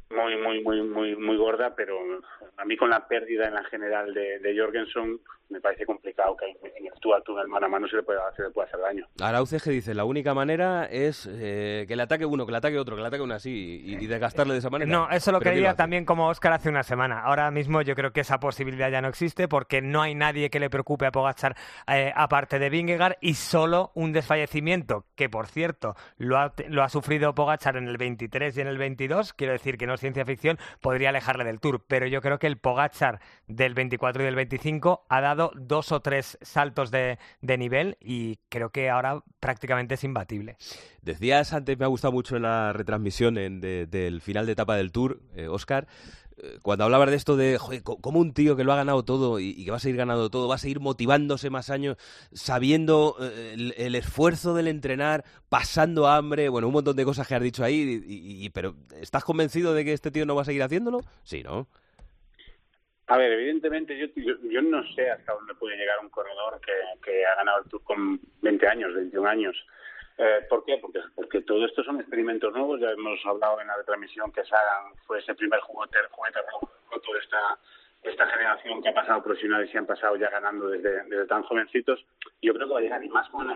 muy gorda, pero a mí con la pérdida en la general de Jorgensen me parece complicado que en el tú a tú, en el mano a mano, se le pueda hacer daño. Arauce, que dice, la única manera es que le ataque uno, que le ataque otro, que le ataque uno así y desgastarle de esa manera. No, eso lo creía también como Óscar hace una semana. Ahora mismo yo creo que esa posibilidad ya no existe porque no hay nadie que le preocupe a Pogačar aparte de Vingegaard, y solo un desfallecimiento, que por cierto lo ha sufrido Pogačar en el 23 y en el 22, quiero decir que no es ciencia ficción, podría alejarle del Tour, pero yo creo que el Pogačar del 24 y del 25 ha dado 2 o 3 saltos de nivel y creo que ahora prácticamente es imbatible. Decías antes, me ha gustado mucho en la retransmisión del final de etapa del Tour, Óscar, cuando hablabas de esto de, joder, como un tío que lo ha ganado todo y que va a seguir ganando todo, va a seguir motivándose más años, sabiendo el esfuerzo del entrenar, pasando hambre, bueno, un montón de cosas que has dicho ahí, pero ¿estás convencido de que este tío no va a seguir haciéndolo? Sí, ¿no? A ver, evidentemente yo no sé hasta dónde puede llegar un corredor que ha ganado el Tour con 20 años, 21 años. ¿Por qué? Porque todo esto son experimentos nuevos. Ya hemos hablado en la retransmisión que Sagan fue ese primer juguete rojo con toda esta generación que ha pasado profesionales y se han pasado ya ganando desde tan jovencitos. Yo creo que va a llegar, y más con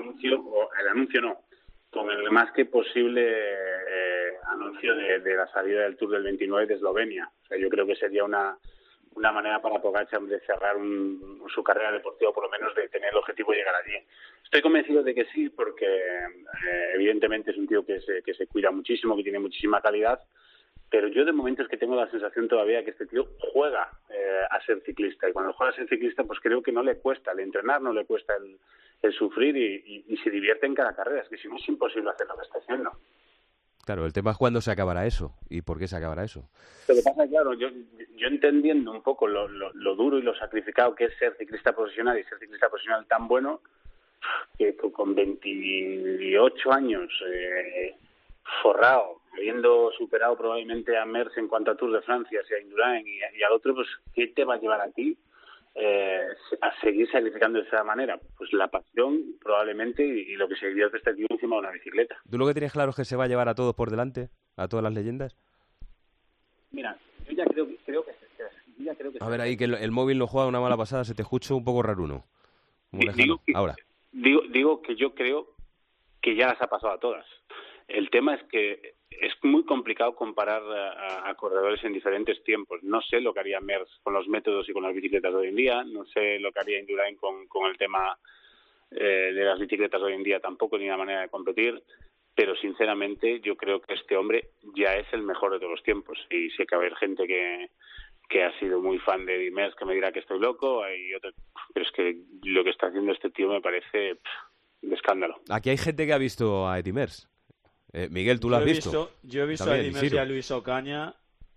con el más que posible anuncio de la salida del Tour del 29 de Eslovenia. O sea, yo creo que sería una manera para Pogačar de cerrar su carrera deportiva, por lo menos de tener el objetivo de llegar allí. Estoy convencido de que sí, porque evidentemente es un tío que se cuida muchísimo, que tiene muchísima calidad, pero yo de momento es que tengo la sensación todavía que este tío juega a ser ciclista, y cuando juega a ser ciclista pues creo que no le cuesta el entrenar, no le cuesta el sufrir y se divierte en cada carrera. Es que si no es imposible hacer lo que está haciendo. Claro, el tema es cuándo se acabará eso y por qué se acabará eso. Lo que pasa, claro, yo entendiendo un poco lo duro y lo sacrificado que es ser ciclista profesional y ser ciclista profesional tan bueno, que con 28 años forrado, habiendo superado probablemente a Merckx en cuanto a Tour de Francia, a Indurain y al otro, pues ¿qué te va a llevar a ti a seguir sacrificando de esa manera? Pues la pasión probablemente y lo que se divierte este tío encima de una bicicleta. ¿Tú lo que tienes claro es que se va a llevar a todos por delante? ¿A todas las leyendas? Mira, yo ya creo que a ver, ahí que el móvil no juega una mala pasada, se te escucha un poco raruno. Digo que yo creo que ya las ha pasado a todas. El tema es que es muy complicado comparar a corredores en diferentes tiempos. No sé lo que haría Merckx con los métodos y con las bicicletas de hoy en día. No sé lo que haría Indurain con el tema de las bicicletas de hoy en día tampoco, ni la manera de competir. Pero sinceramente yo creo que este hombre ya es el mejor de todos los tiempos. Y sé que va a haber gente que ha sido muy fan de Eddy Merckx que me dirá que estoy loco. Pero es que lo que está haciendo este tío me parece de escándalo. Aquí hay gente que ha visto a Eddy Merckx. Miguel, ¿tú lo has visto? Yo he visto a Eddy Merckx y a Luis Ocaña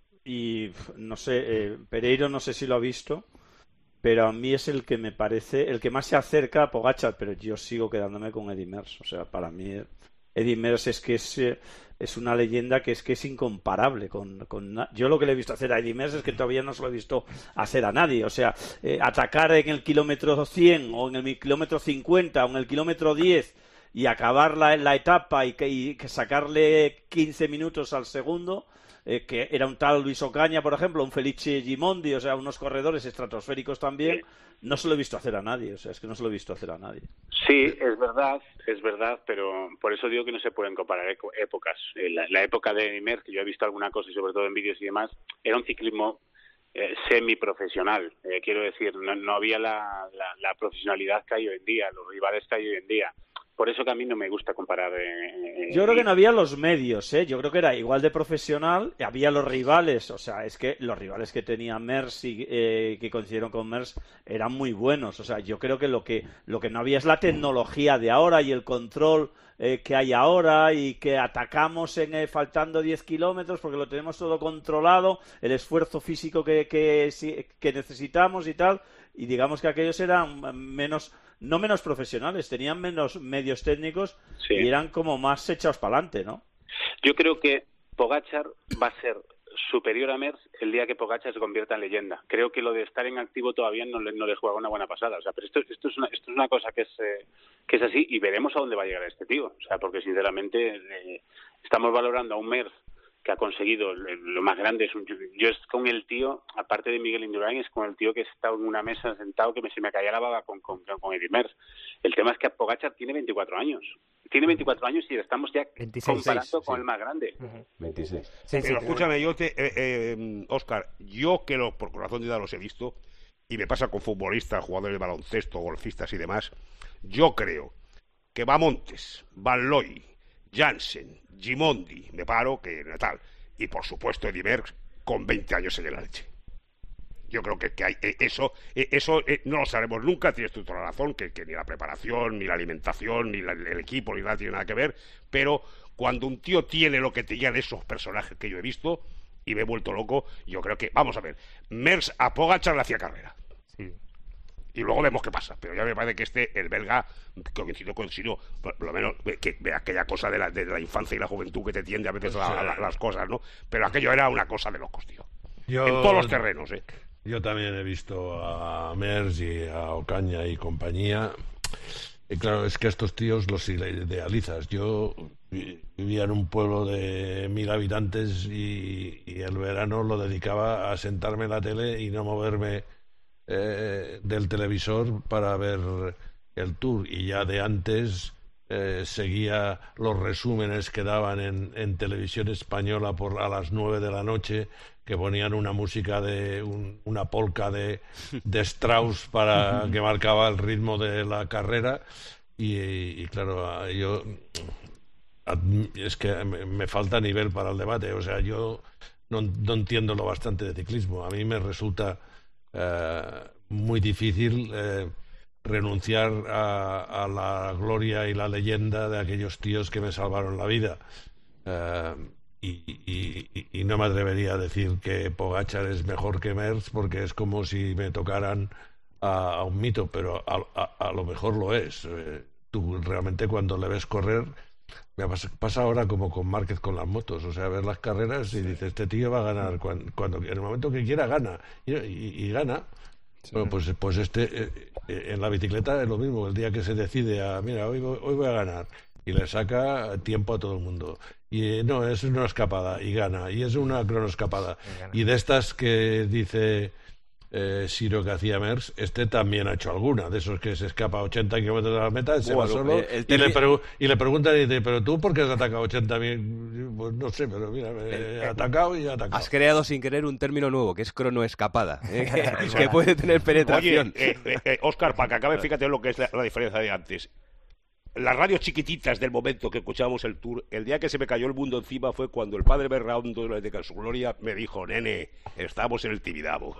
y no sé, Pereiro no sé si lo ha visto, pero a mí es el que me parece, el que más se acerca a Pogačar, pero yo sigo quedándome con Eddy Merckx. O sea, para mí Eddy Merckx es que es una leyenda que es incomparable yo lo que le he visto hacer a Eddy Merckx es que todavía no se lo he visto hacer a nadie. O sea, atacar en el kilómetro 100 o en el kilómetro 50 o en el kilómetro 10 y acabarla en la etapa y que sacarle 15 minutos al segundo, que era un tal Luis Ocaña, por ejemplo, un Felice Gimondi, o sea, unos corredores estratosféricos también, no se lo he visto hacer a nadie, o sea, es que no se lo he visto hacer a nadie. Sí, es verdad, pero por eso digo que no se pueden comparar épocas. La época de Eddy Merckx, que yo he visto alguna cosa y sobre todo en vídeos y demás, era un ciclismo semiprofesional, quiero decir, no había la profesionalidad que hay hoy en día, los rivales que hay hoy en día. Por eso que a mí no me gusta comparar. Yo creo que no había los medios, yo creo que era igual de profesional, había los rivales, o sea, es que los rivales que tenía Merckx y que coincidieron con Merckx eran muy buenos, o sea, yo creo que lo que no había es la tecnología de ahora y el control que hay ahora y que atacamos faltando 10 kilómetros porque lo tenemos todo controlado, el esfuerzo físico que necesitamos y tal, y digamos que aquellos eran no menos profesionales, tenían menos medios técnicos y eran como más echados para adelante, ¿no? Yo creo que Pogačar va a ser superior a Merckx el día que Pogačar se convierta en leyenda. Creo que lo de estar en activo todavía no le juega una buena pasada. O sea, pero esto es una cosa que es así y veremos a dónde va a llegar este tío. O sea, porque sinceramente estamos valorando a un Merckx ha conseguido lo más grande. Yo es con el tío, aparte de Miguel Indurain, es con el tío que he estado en una mesa sentado que se me caía la baba con Eddy Merckx. El tema es que Pogačar tiene 24 años. Tiene 24 años y estamos ya 26, comparando con el más grande. 26. Pero escúchame, Óscar, yo que por corazón de Dios los he visto, y me pasa con futbolistas, jugadores de baloncesto, golfistas y demás, yo creo que Montes, Van Looy, Jansen, Gimondi, me paro, que tal, y por supuesto Eddy Merckx con 20 años en la leche. Yo creo que hay eso no lo sabremos nunca, tienes tú toda la razón, que ni la preparación, ni la alimentación, ni el equipo, ni nada tiene nada que ver, pero cuando un tío tiene lo que tenían esos personajes que yo he visto, y me he vuelto loco, yo creo que, vamos a ver, Merckx a Pogačar le hacía carrera. Sí. Y luego vemos qué pasa, pero ya me parece que el belga, coincido con Sino, por lo menos que ve aquella cosa de la infancia y la juventud que te tiende a veces las cosas, ¿no? Pero aquello era una cosa de locos, tío. En todos los terrenos, Yo también he visto a Merckx y a Ocaña y compañía. Y claro, es que a estos tíos los idealizas. Yo vivía en un pueblo de 1000 habitantes y el verano lo dedicaba a sentarme en la tele y no moverme del televisor para ver el Tour, y ya de antes seguía los resúmenes que daban en televisión española a las 9 de la noche, que ponían una música de una polca de Strauss para que marcaba el ritmo de la carrera, y claro, yo es que me falta nivel para el debate. O sea, yo no entiendo lo bastante de ciclismo. A mí me resulta muy difícil renunciar a la gloria y la leyenda de aquellos tíos que me salvaron la vida, y no me atrevería a decir que Pogačar es mejor que Merckx, porque es como si me tocaran a un mito, pero a lo mejor lo es. Tú realmente cuando le ves correr, me pasa ahora como con Márquez con las motos, o sea, ver las carreras y dices, este tío va a ganar cuando en el momento que quiera gana, y gana. Sí. Bueno, pues en la bicicleta es lo mismo. El día que se decide mira, hoy voy a ganar, y le saca tiempo a todo el mundo, y no, es una escapada y gana, y es una cronoescapada, y de estas que dice Siro que hacía Merckx, también ha hecho alguna, de esos que se escapa a 80 kilómetros de la meta, se va solo, y le preguntan y dice, pero tú ¿por qué has atacado 80? Pues no sé, pero mira, he atacado y he atacado. Has creado sin querer un término nuevo, que es cronoescapada, que puede tener penetración. Oye, Óscar, para que acabe, fíjate lo que es la diferencia de antes. Las radios chiquititas del momento que escuchábamos el Tour, el día que se me cayó el mundo encima fue cuando el padre Berraundo, de en su gloria, me dijo, nene, estamos en el Tibidabo.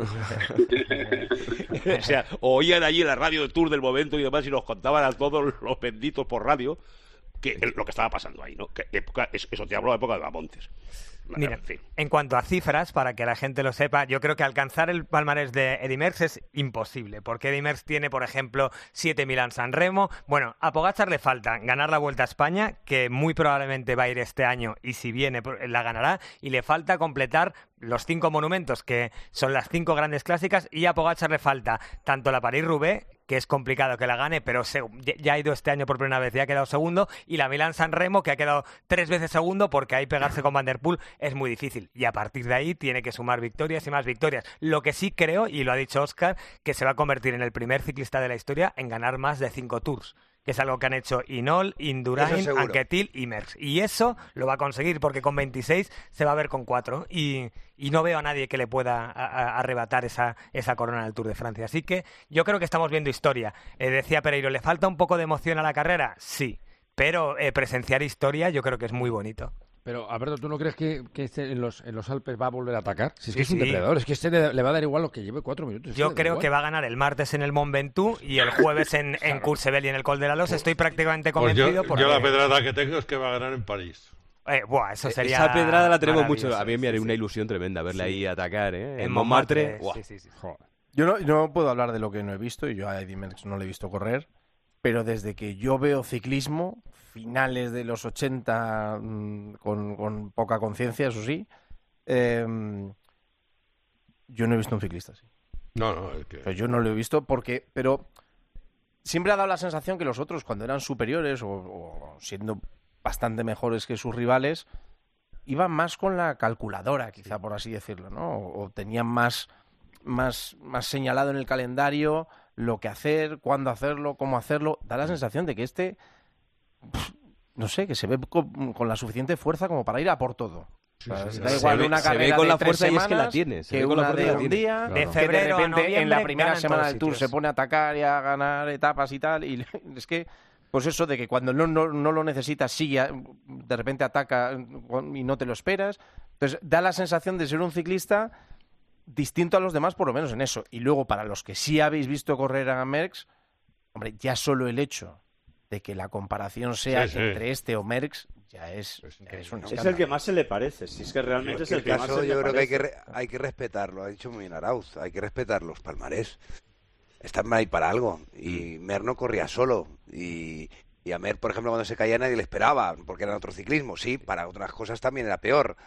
O sea, oían allí la radio del Tour del momento y demás, y nos contaban a todos los benditos por radio lo que estaba pasando ahí, ¿no? Eso te hablo de época de Montes. Mira, en cuanto a cifras, para que la gente lo sepa, yo creo que alcanzar el palmarés de Eddy Merckx es imposible, porque Eddy Merckx tiene, por ejemplo, 7 Milán-San Remo. Bueno, a Pogačar le falta ganar la Vuelta a España, que muy probablemente va a ir este año, y si viene la ganará, y le falta completar los 5 monumentos, que son las 5 grandes clásicas, y a Pogačar le falta tanto la París-Roubaix, que es complicado que la gane, pero ya ha ido este año por primera vez y ha quedado segundo, y la Milán-San Remo, que ha quedado 3 veces segundo, porque ahí pegarse con Van der Poel es muy difícil, y a partir de ahí tiene que sumar victorias y más victorias. Lo que sí creo, y lo ha dicho Óscar, que se va a convertir en el primer ciclista de la historia en ganar más de 5 Tours, que es algo que han hecho Hinault, Indurain, Anquetil y Merckx. Y eso lo va a conseguir, porque con 26 se va a ver con 4. Y no veo a nadie que le pueda arrebatar esa corona del Tour de Francia. Así que yo creo que estamos viendo historia. Decía Pereiro, ¿le falta un poco de emoción a la carrera? Sí. Pero presenciar historia yo creo que es muy bonito. Pero, Alberto, ¿tú no crees que en los Alpes va a volver a atacar? Si es que es un depredador, es que le va a dar igual lo que lleve 4 minutos. Yo creo que va a ganar el martes en el Mont Ventoux y el jueves en Coursevel y en el Col de la Loze. Estoy prácticamente convencido. Pues yo la pedrada que tengo es que va a ganar en París. Eso sería esa pedrada la tenemos mucho. A mí me haría una ilusión tremenda verle ahí atacar, en Montmartre. Sí. Yo no puedo hablar de lo que no he visto, y yo a Eddy Merckx no le he visto correr, pero desde que yo veo ciclismo, finales de los 80, con poca conciencia, eso sí, yo no he visto un ciclista así. No, es que... yo no lo he visto pero siempre ha dado la sensación que los otros, cuando eran superiores o siendo bastante mejores que sus rivales, iban más con la calculadora, quizá por así decirlo, ¿no? O tenían más señalado en el calendario lo que hacer, cuándo hacerlo, cómo hacerlo. Da la sensación de que no sé, que se ve con la suficiente fuerza como para ir a por todo. Da igual una carrera con la de 3 fuerza semanas y es que la tiene, que una de un día, de febrero que de repente en la primera semana del Tour sitios. se pone a atacar y a ganar etapas y tal, y es que pues eso de que cuando no lo necesitas sí de repente ataca y no te lo esperas. Entonces da la sensación de ser un ciclista distinto a los demás, por lo menos en eso. Y luego para los que sí habéis visto correr a Merckx, hombre, ya solo el hecho de que la comparación sea entre este o Merckx ya es un escándalo. Es el que más se le parece, si es que realmente es el que más se le parece. Yo creo que hay que respetarlo, ha dicho muy bien Arauz, hay que respetar los palmarés. Están ahí para algo, y Mer no corría solo, y a Mer, por ejemplo, cuando se caía nadie le esperaba, porque era otro ciclismo, sí, para otras cosas también era peor,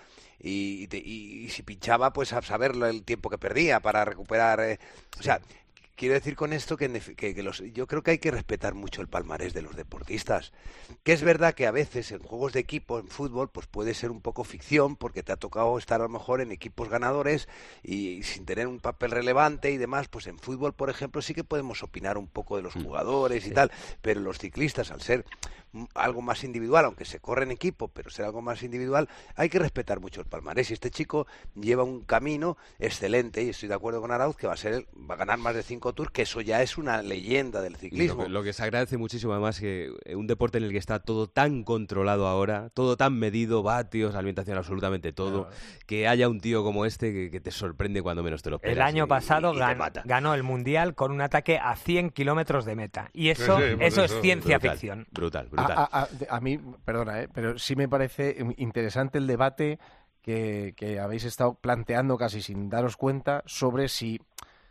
y si pinchaba, pues a saber el tiempo que perdía para recuperar, o sea... Quiero decir con esto yo creo que hay que respetar mucho el palmarés de los deportistas. Que es verdad que a veces en juegos de equipo, en fútbol, pues puede ser un poco ficción porque te ha tocado estar a lo mejor en equipos ganadores y sin tener un papel relevante y demás. Pues en fútbol, por ejemplo, sí que podemos opinar un poco de los jugadores y tal. Pero los ciclistas, al ser algo más individual, aunque se corre en equipo, pero ser algo más individual, hay que respetar mucho el palmarés. Y este chico lleva un camino excelente y estoy de acuerdo con Arauz que va a ganar más de 5 Tours, que eso ya es una leyenda del ciclismo. Lo que se agradece muchísimo además que un deporte en el que está todo tan controlado ahora, todo tan medido, vatios, alimentación, absolutamente todo, que haya un tío como este que te sorprende cuando menos te lo esperas. El año pasado ganó el Mundial con un ataque a 100 kilómetros de meta. Y eso es ciencia ficción. Brutal. A mí, perdona, pero sí me parece interesante el debate que habéis estado planteando casi sin daros cuenta sobre si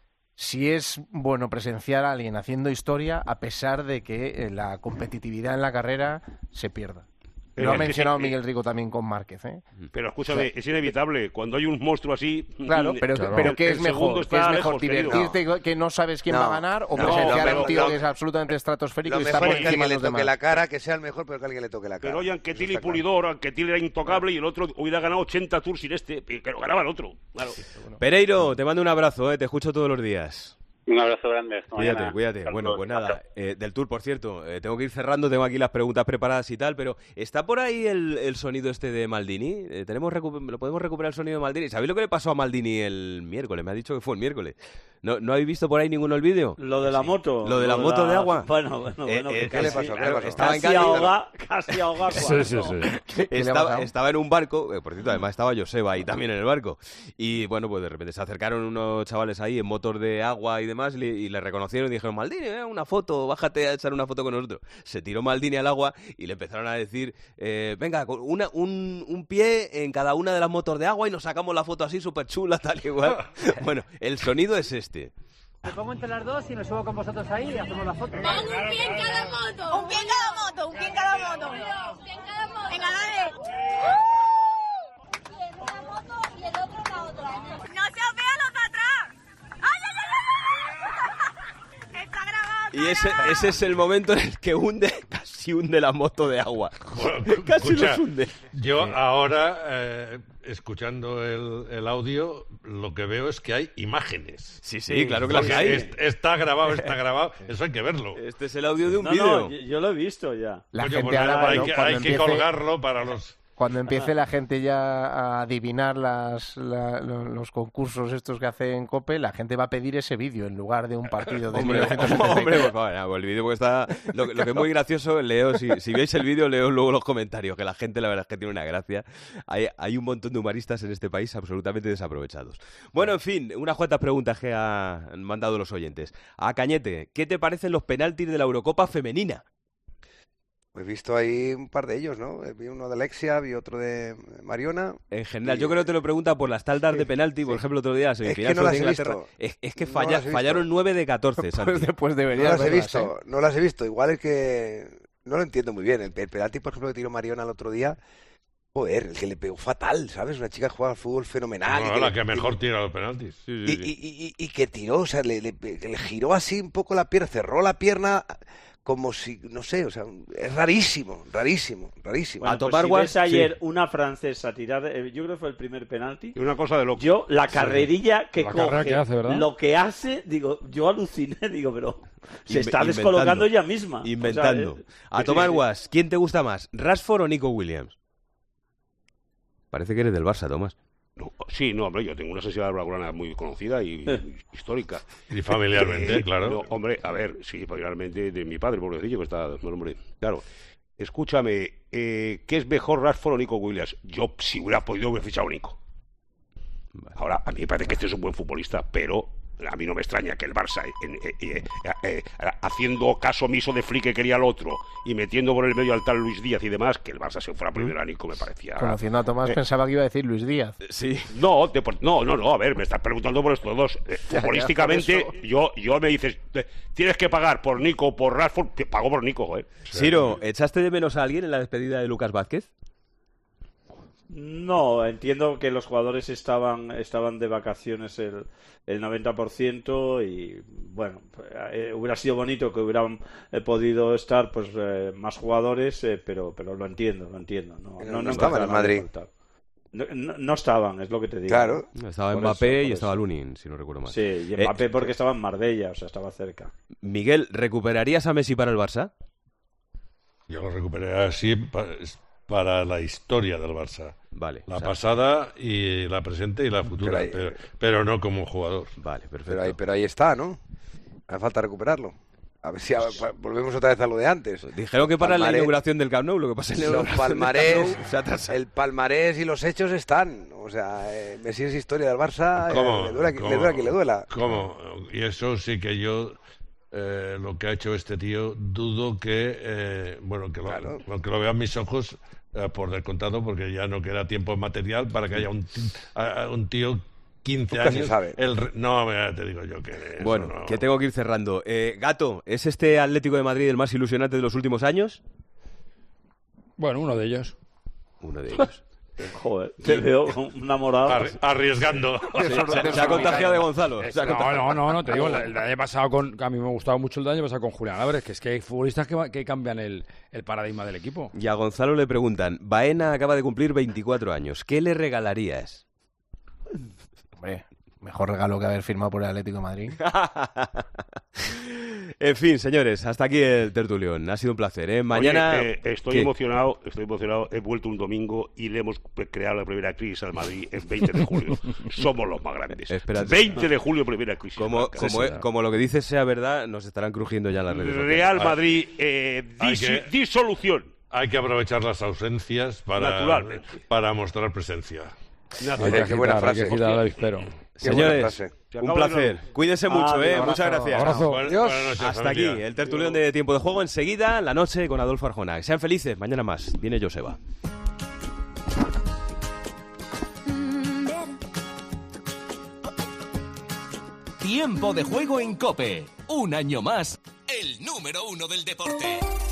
es bueno presenciar a alguien haciendo historia a pesar de que la competitividad en la carrera se pierda. Lo ha mencionado Miguel Rico también con Márquez, ¿eh? Pero escúchame, es inevitable. Cuando hay un monstruo así... Claro, pero ¿qué es mejor? ¿Qué es mejor? ¿Divertirte que no sabes quién va a ganar o presenciar a un tío que es absolutamente estratosférico y está por encima de los demás? Que alguien le toque la cara, que sea el mejor, pero que alguien le toque la cara. Pero oye, Anquetil y Pulidor, Anquetil era intocable y el otro hubiera ganado 80 Tours sin que lo ganaba el otro. Claro. Pereiro, te mando un abrazo, te escucho todos los días. Un abrazo grande. Cuídate. Bueno, pues nada, del Tour, por cierto, tengo que ir cerrando, tengo aquí las preguntas preparadas y tal, pero ¿está por ahí el sonido este de Maldini? ¿Lo podemos recuperar el sonido de Maldini? ¿Sabéis lo que le pasó a Maldini el miércoles? Me ha dicho que fue el miércoles. ¿No habéis visto por ahí ninguno el vídeo? Lo de la moto. Lo de la moto de agua. Bueno. ¿Qué le pasó? Casi ahoga. Sí. Estaba en un barco, por cierto, además estaba Joseba ahí también en el barco. Y bueno, pues de repente se acercaron unos chavales ahí en motor de agua y demás y le reconocieron y dijeron: Maldini, una foto, bájate a echar una foto con nosotros. Se tiró Maldini al agua y le empezaron a decir: venga, un pie en cada una de las motos de agua y nos sacamos la foto así súper chula, tal y igual. Bueno, el sonido es este. Me pongo entre las dos y me subo con vosotros ahí y hacemos la foto. ¡Pon un pie en cada moto! ¡Un pie en cada moto! ¡Un pie en cada moto! ¡Venga, dale! Una moto y el otro en la otra. ¡No se os vean los de atrás! ¡Ay! ¡Está grabado! Y ese es el momento en el que casi hunde la moto de agua. Casi los hunde. Yo ahora, escuchando el audio, lo que veo es que hay imágenes. Sí, claro que las hay. Está grabado. Eso hay que verlo. Este es el audio de un vídeo. No, yo lo he visto ya. Hay que colgarlo para los... Cuando empiece la gente ya a adivinar los concursos estos que hace en COPE, la gente va a pedir ese vídeo en lugar de un partido de 1973. Hombre, por favor, el vídeo porque está... Lo que es muy gracioso, leo, si veis el vídeo, leo luego los comentarios, que la gente la verdad es que tiene una gracia. Hay un montón de humoristas en este país absolutamente desaprovechados. Bueno, en fin, unas cuantas preguntas que han mandado los oyentes. A Cañete, ¿qué te parecen los penaltis de la Eurocopa femenina? He visto ahí un par de ellos, ¿no? Vi uno de Alexia, vi otro de Mariona. En general, yo creo que te lo pregunta por las taldas de penalti. Por ejemplo, otro día, semifinal de Inglaterra. Es que fallaron 9 de 14, Santi. Pues debería no las he visto. Igual es que no lo entiendo muy bien. El penalti, por ejemplo, que tiró Mariona el otro día, joder, el que le pegó fatal, ¿sabes? Una chica que juega al fútbol fenomenal. No, la que mejor tira los penaltis. Y que tiró, o sea, le giró así un poco la pierna, cerró la pierna como si, no sé, o sea, es rarísimo. Bueno, a tomar pues si ves ayer una francesa tirar, yo creo que fue el primer penalti. Y una cosa de loco. Yo, la carrerilla que coge, que hace, lo que hace, digo, yo aluciné, digo, pero se está descolocando ella misma. Inventando. O sea, a tomar guas, ¿quién te gusta más, Rashford o Nico Williams? Parece que eres del Barça, Tomás. No, sí, no, hombre, yo tengo una sociedad blaugrana muy conocida y histórica. Y familiarmente, claro. No, hombre, a ver, sí, familiarmente de mi padre, pobrecillo, que está... hombre, claro. Escúchame, ¿qué es mejor, Rashford o Nico Williams? Yo, si hubiera podido, hubiera fichado a Nico. Vale. Ahora, a mí me parece que este es un buen futbolista, pero... A mí no me extraña que el Barça, haciendo caso omiso de Flick que quería al otro y metiendo por el medio al tal Luis Díaz y demás, que el Barça se fuera primero a Nico, me parecía... Conociendo a Tomás pensaba que iba a decir Luis Díaz. Sí. No, a ver, me estás preguntando por estos dos. Futbolísticamente, yo me dices, tienes que pagar por Nico o por Rashford, te pago por Nico, joder. Siro, ¿echaste de menos a alguien en la despedida de Lucas Vázquez? No, entiendo que los jugadores estaban de vacaciones el 90% y bueno, hubiera sido bonito que hubieran podido estar pues más jugadores, pero lo entiendo. No estaban en Madrid. No estaban, es lo que te digo. Claro. Estaba Mbappé y estaba Lunin, si no recuerdo mal. Sí, y Mbappé porque estaba en Marbella, o sea, estaba cerca. Miguel, ¿recuperarías a Messi para el Barça? Yo lo recuperaría así para la historia del Barça. Vale. La pasada y la presente y la futura, pero no como jugador. Vale, perfecto. Pero ahí está, ¿no? Hace falta recuperarlo. A ver si volvemos otra vez a lo de antes. Dijeron que para la inauguración del Camp Nou, lo que pasa en el palmarés y los hechos están. O sea, Messi es historia del Barça. ¿Cómo? Le duela a quien le duela. ¿Cómo? Y eso sí que yo... lo que ha hecho este tío, dudo que que lo vean mis ojos por descontado, porque ya no queda tiempo material para que haya un tío 15 años. Sabe. No, te digo yo que... Bueno, que tengo que ir cerrando. Gato, ¿es este Atlético de Madrid el más ilusionante de los últimos años? Bueno, uno de ellos. Joder, te veo enamorado. Arriesgando. Se ha contagiado de Gonzalo. No, te digo, el año pasado a mí me gustaba mucho el año pasado con Julián Álvarez, que es que hay futbolistas que cambian el paradigma del equipo. Y a Gonzalo le preguntan, Baena acaba de cumplir 24 años, ¿qué le regalarías? Hombre, mejor regalo que haber firmado por el Atlético de Madrid. En fin, señores, hasta aquí el tertulión. Ha sido un placer, ¿eh? Mañana... Oye, estoy emocionado. He vuelto un domingo y le hemos creado la primera crisis al Madrid el 20 de julio. Somos los más grandes. Espérate. 20 de julio, primera crisis. Como lo que dices sea verdad, nos estarán crujiendo ya las redes sociales. Real Madrid, disolución. Hay que aprovechar las ausencias para mostrar presencia. Qué buena frase. Señores, un placer. Cuídense mucho, muchas gracias. Abrazo. Buenas noches, hasta familia. aquí el tertulión de Tiempo de Juego. Enseguida, la noche con Adolfo Arjona. Sean felices, mañana más. Viene Joseba. Tiempo de Juego en COPE. Un año más, el número 1 del deporte.